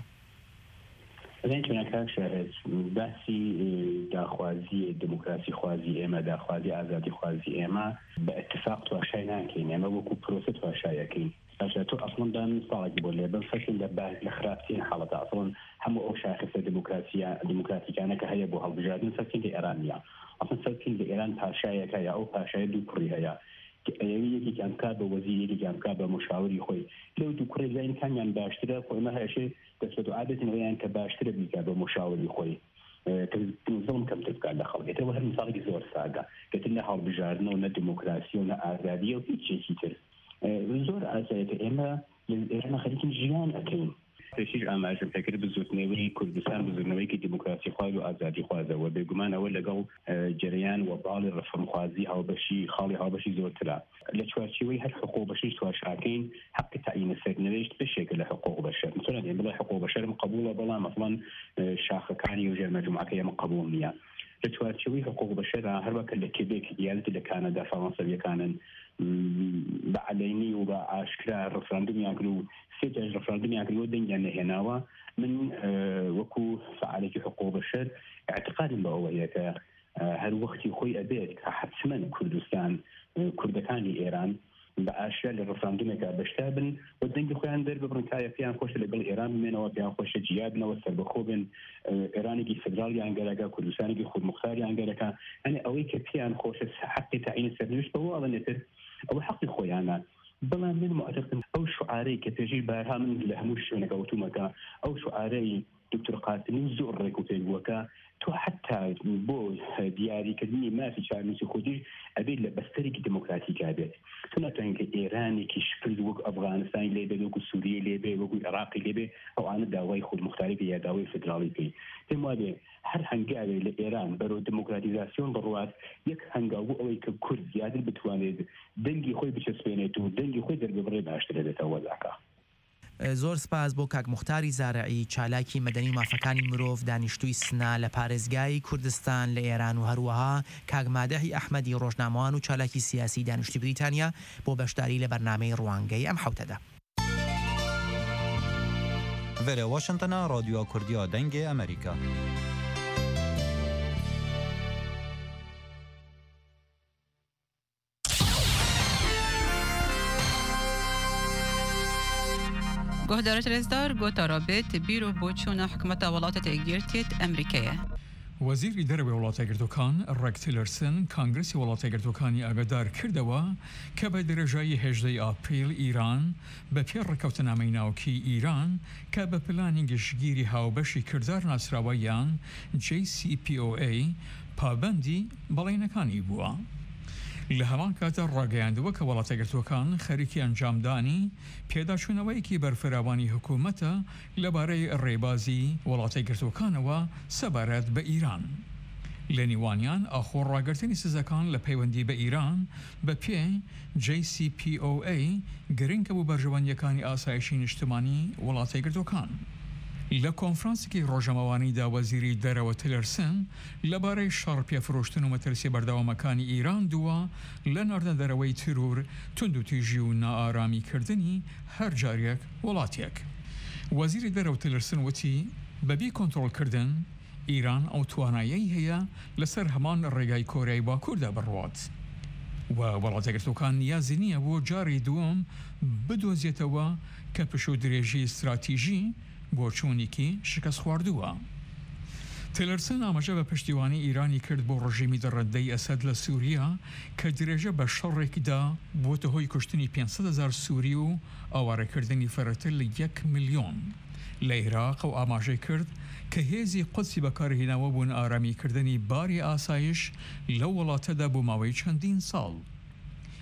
باسی داخوازی دموکراسی خوازی ئێمە داخوازی ئازادی خوازی ئێمە بە اتفاق تواشای ناکەین ئێمە وەکو پرۆسە تواشایەکەین تۆ ئەسڵندان ساڵێکی بۆ لێ بم فەشن لە خراپترین حاڵەتە ئەسڵن هەموو ئەو شاخصە دموکراتیکانە کە هەیە بۆ هەڵبژاردن سەرکن لە ئێرانیا ئەسڵ سەرکن لە ئێران پاشایەکە یا ئەو پاشایە دوو کوڕی هەیە یەکێکیان بکات بە وەزیر یەکێکیان بکات بە مشاوری خۆی لەو دوو کوڕی زانکانیان باشترە خۆیمە هەشێ دەست و عادەتەوەیان کە باشترە بیکات بە مشاوری خۆی زڵم کەمتر بکات لە خەڵکێتەوە هەر مثاڵێکی زۆر ساگە کەتر نە هەڵبژاردنەوە نە دموکراسی و نە ئازادیە و هیچێکی تر زۆر ئازایەتە ئێمە ئێمە خەریکی ژیان ئەەکەین پێشیش ئاماژم پێکرد بزوتنەوەی کوردستان بزوتنەوەیکی دموکراسی خواز و ئازادی خوازەوە بێگومانەوە لەگەڵ جریان و باڵی ڕەفرمخوازی هاوبەشی خاڵی هاوبەشی زۆرترا لە چوارچێوەی هەر حقوق بەشەر تواشاکەین حق تعیین سەرنوێشت بشێکە لە حقوق بەشەر مثلا بڵێ حقوق بەشەرم قبولە بەڵام مثلا شاخەکانی و ژێرمەجموعەکەی ئێمە قبول نییە لە چوارچێوەی حقوق بەشەر هەروەکە لە کێبێک دیالەتی لە کانەدا فەڕەنسەویەکانن بە عەلەینی و بە ئاشکرا ڕەفراندومیان کرد و سێجار ڕەفراندومیان کردوە دەنگیان نەهێناوە من وەکو فعالێکی حقوق بەشەر اعتقادم بە ئەوەیە کە هەر وەختی خۆی ئەبێت کە حتمما کوردستان کوردەکانی ئێران بە ئاشیا لە ڕەفراندومێکا بەشتا بن و دەنگی خۆیان دەرببڕن کایە پێیان خۆشە لەگەڵ ئێران بمێنەوە پێیان خۆشە جیابنەوە سەربەخۆ بن ئێرانێکی فدراڵیان گەرەکە کوردستانێکی خودمختاریان گەرەکە ئەنێ ئەوەی کە پێیان خۆشە حقی تعیین سەرنوشت بەوە ئەڵێنێتر ئەوە حقی خۆیانە بەڵام من معتقدم ئەو شعارەی کە پێشی بارها من لە هەموو شوێنەکە وتومەکە ئەو شعارەی دکتۆر قاسمی زۆر ڕێک و پێیوەکە تۆ حتا بۆ دیاریکردنی مافی چارنووسی خودی ئەبێت لە بەستەرێکی دموکراتیکا بێت تۆ ناتوانین کە ئێرانێکی شکرد وەک ئەفغانستان لێبێ وەکو سووریە لێبێ وەکو عێراقی لێبێ ئەوانە داوای خودمختاری یا داوای فدراڵی پێی پێم وابێ هەر هەنگاوێ لە ئێران بەرەو دموکراتیزاسیۆن بڕوات یەک هەنگاو بۆ ئەوەی کە کورد زیاتر بتوانێت دەنگی خۆی بچەسپێنێت و دەنگی خۆی دەرببڕێ باشترە بێتەوە وەزاکە زۆر سپاس بۆ کاک موختاری زارعی چالاکی مەدەنی مافەکانی مرۆڤ دانیشتووی سنا لە پارێزگای کوردستان لە ئێران و هەروەها کاک مادەحی ئەحمەدی ڕۆژنامەوان و چالاکی سیاسی دانیشتی بریتانیا بۆ بەشداری لە بەرنامەی ڕوانگەی ئەم حوتەدا. ڤێرە واشنتنە رادیۆ کوردیا دەنگی ئەمریکا. گهدارت رزدار گوتا رابط بیرو بۆچوونە حکومەتە وڵاتە تێگیرتێت ئەمریکایە. وەزیری دەرەوەی وڵاتە گرتوەکان ڕێک تیلەرسن کانگرسی وڵاتە گرتوەکانی ئاگادار کردەوە کە بە درێژایی 18 ئاپریل ئیران بە پێ ڕێکەوتنامەی ناوکی ئیران کە بە پلانی گشتگیری هاوبەشی کردار ناسراوەیان JCPOA پابەندی بەڵێنەکانی بووە. لە هەمان کاتە ڕاگەیاندووە کە وڵاتە گرتوەکان خەریکی ئەنجامدانی پێداچوونەوەیەکی بەرفراوانی حکوومەتە لەبارەی ڕێبازی وڵاتە گرتوەکانەوە سەبارەت بە ئیران. لە نیوانیان ئاخۆڕاگرتنی سزەکان لە پەیوەندی بە ئیران بە پێ JCPOA گرنگە بوو بەرژەوەندیەکانی ئاسایشی نیشتمانی وڵاتە گرتوەکان. لە کۆنفرانسێکی ڕۆژەمەوانیدا وەزیری دەرەوە تیلەرسن لەبارەی شەڕ پێفرۆشتن و مەترسی بەردەوامەکانی ئیران دووە لە ناردە دەرەوەی ترور توندوتیژی و نائارامیکردنی هەر جارێک وڵاتێک. وەزیری دەرەوە تیلەرسن وتی بەبێ کۆنتڕۆڵکردن ئیران ئەو توانایەی هەیە لەسەر هەمان ڕێگای کۆریای باکووردا بڕوات و وڵاتەگرتوەکان نیازی نییە بۆ جاری دووەم بدۆزیێتەوە کە پشو درێژی استراتیژی بۆ چوونێکی شکست خواردووە. تیلەرسن ئاماژە بە پشتیوانی ئیرانی کرد بۆ ڕژیمی دەڕەندەی ئەسەد لە سووریا کە درێژە بە شەڕێکدا بۆتە هۆی کوشتنی 500,000 سووری و ئاوارەکردنی فەرەتر لە 1 ملیۆن. لە عێراق و ئاماژەی کرد کە هێزی قودسی بەکارهێناوە بوون ئارامیکردنی باری ئاسایش لەو وڵاتەدا بۆ ماوەی چەندین ساڵ.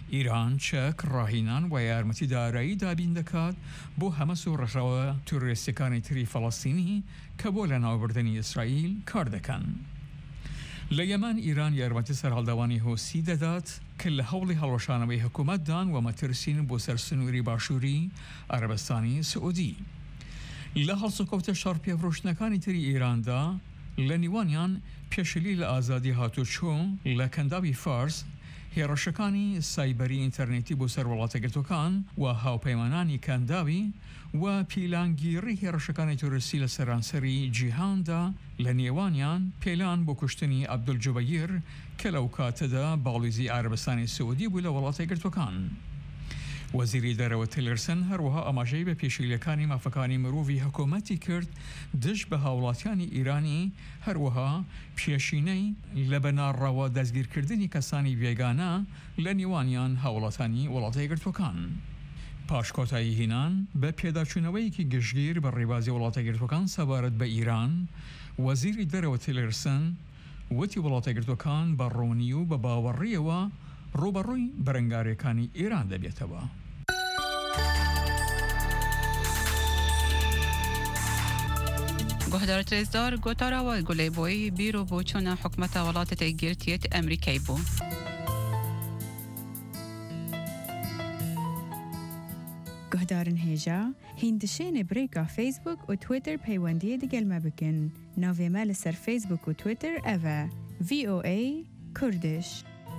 ئیران چەک ڕاهینان و یارمەتی دارایی دابین دەکات بۆ هەمە سوورڕەخەوە تووڕێستەکانی تری فەڵەستینی کە بۆ لە ناوبردننی ئیسرائیل کار دەکەن. لە یەمان ئیران یارمەتی سەرهەڵداوانی هۆسی دەدات کە لە هەوڵی هەڵوەشانەوەی حکوومەتدان و مەترسین بۆ سەر سنووری باشووری عەرەبستانی سعودی. لە هەڵسوکەوتە شەڕ پێفرۆشتنەکانی تری ئیراندا لە نیوانیان پێشلی لە ئازادی هاتوچۆ لە کەنداوی فارس هێرشەکانی سایبەری ئینتەرنێتی بۆ سەر وڵاتەگرتوەکان و هاوپەیمانانی کەنداوی و پیلانگیری هێرشەکانی تۆرسی لە سەرانسەری جیهاندا لە نێوانیان پێلان بۆ کوشتنی عەبدولجوبەیر کە لەو کاتەدا باڵیزی عەرەبستانی سعودی بوو لە وڵاتەگرتوەکان. وەزیری دەرەوە تیلرسن هەروەها ئاماژەی بە پێشیلەکانی مافەکانی مرۆڤی حکوومەتی کرد دژ بە هاوڵاتیانی ئیرانی هەروەها پێشینەی لە بەناڕەوە دەستگیرکردنی کەسانی بێگانە لە نێوانیان هاوڵاتانی وڵاتەی گرتوەکان. پاش کۆتایی هینان بە پێداچوونەوەیەکی گشتگیر بە ڕێبازی وڵاتە گرتوەکان سەبارەت بە ئیران، وەزیری دەرەوە تیلرسن وتی وڵاتە گرتوەکان بە ڕوونی و بە باوەڕیەوە ڕوبەڕووی بەرەنگارەکانی ئێران دەبێتەوە. گۆهدار ترێزدار گۆتاراوە گولەی بۆی بیرۆ بۆ چۆنە حکومەتە وڵاتە تێگیرتیەت ئەمریکای بوو. گۆهدارن هێژا هیندشێنێ برێکا فیسبوک و تویتر پەیوەندیە دەگەلمە بکن. ناوێمە لەسەر فیسبوک و تویتر ئەڤە VOA کوردش.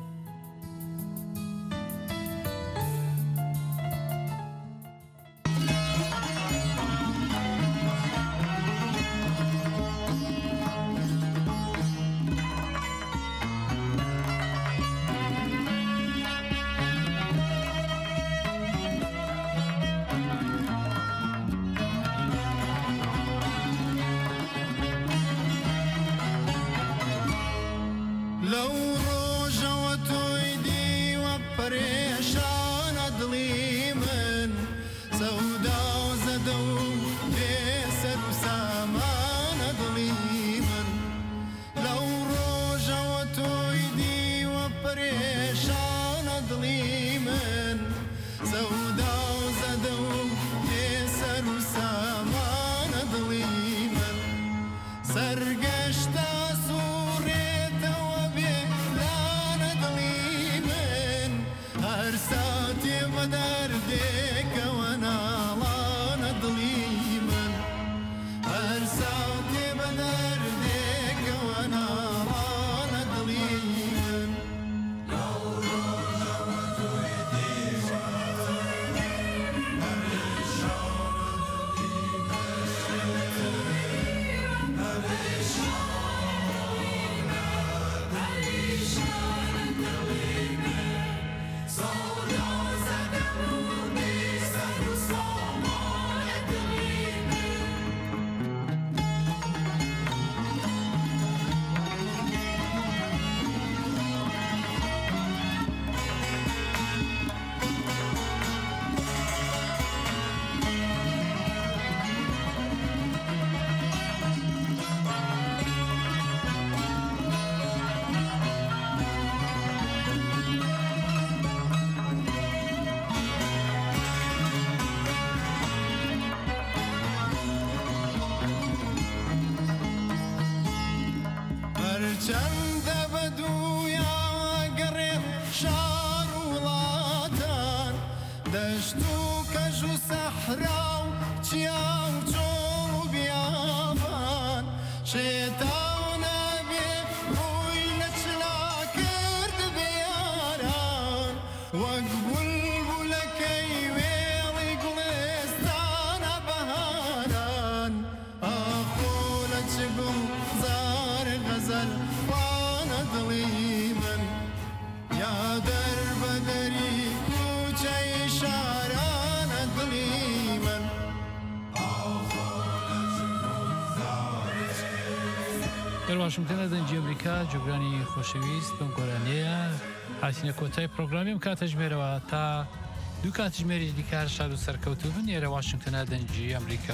واشنگتن دەنجی ئەمریکا جوگرانی خۆشەویست بەم گۆرانەیە هاتینە کۆتای پرۆگرامی ئەم کاتەژمێرەوە تا دوو کاتژمێری دیکار شاد و سەرکەوتوو بن ئێرە واشنگتنە دەنجی ئەمریکا.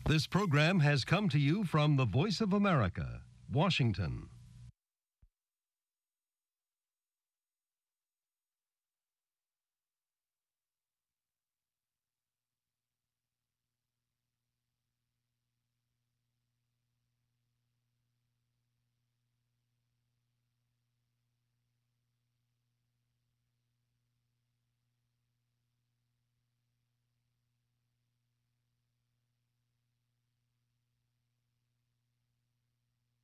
This program has come to you from the Voice of America, Washington.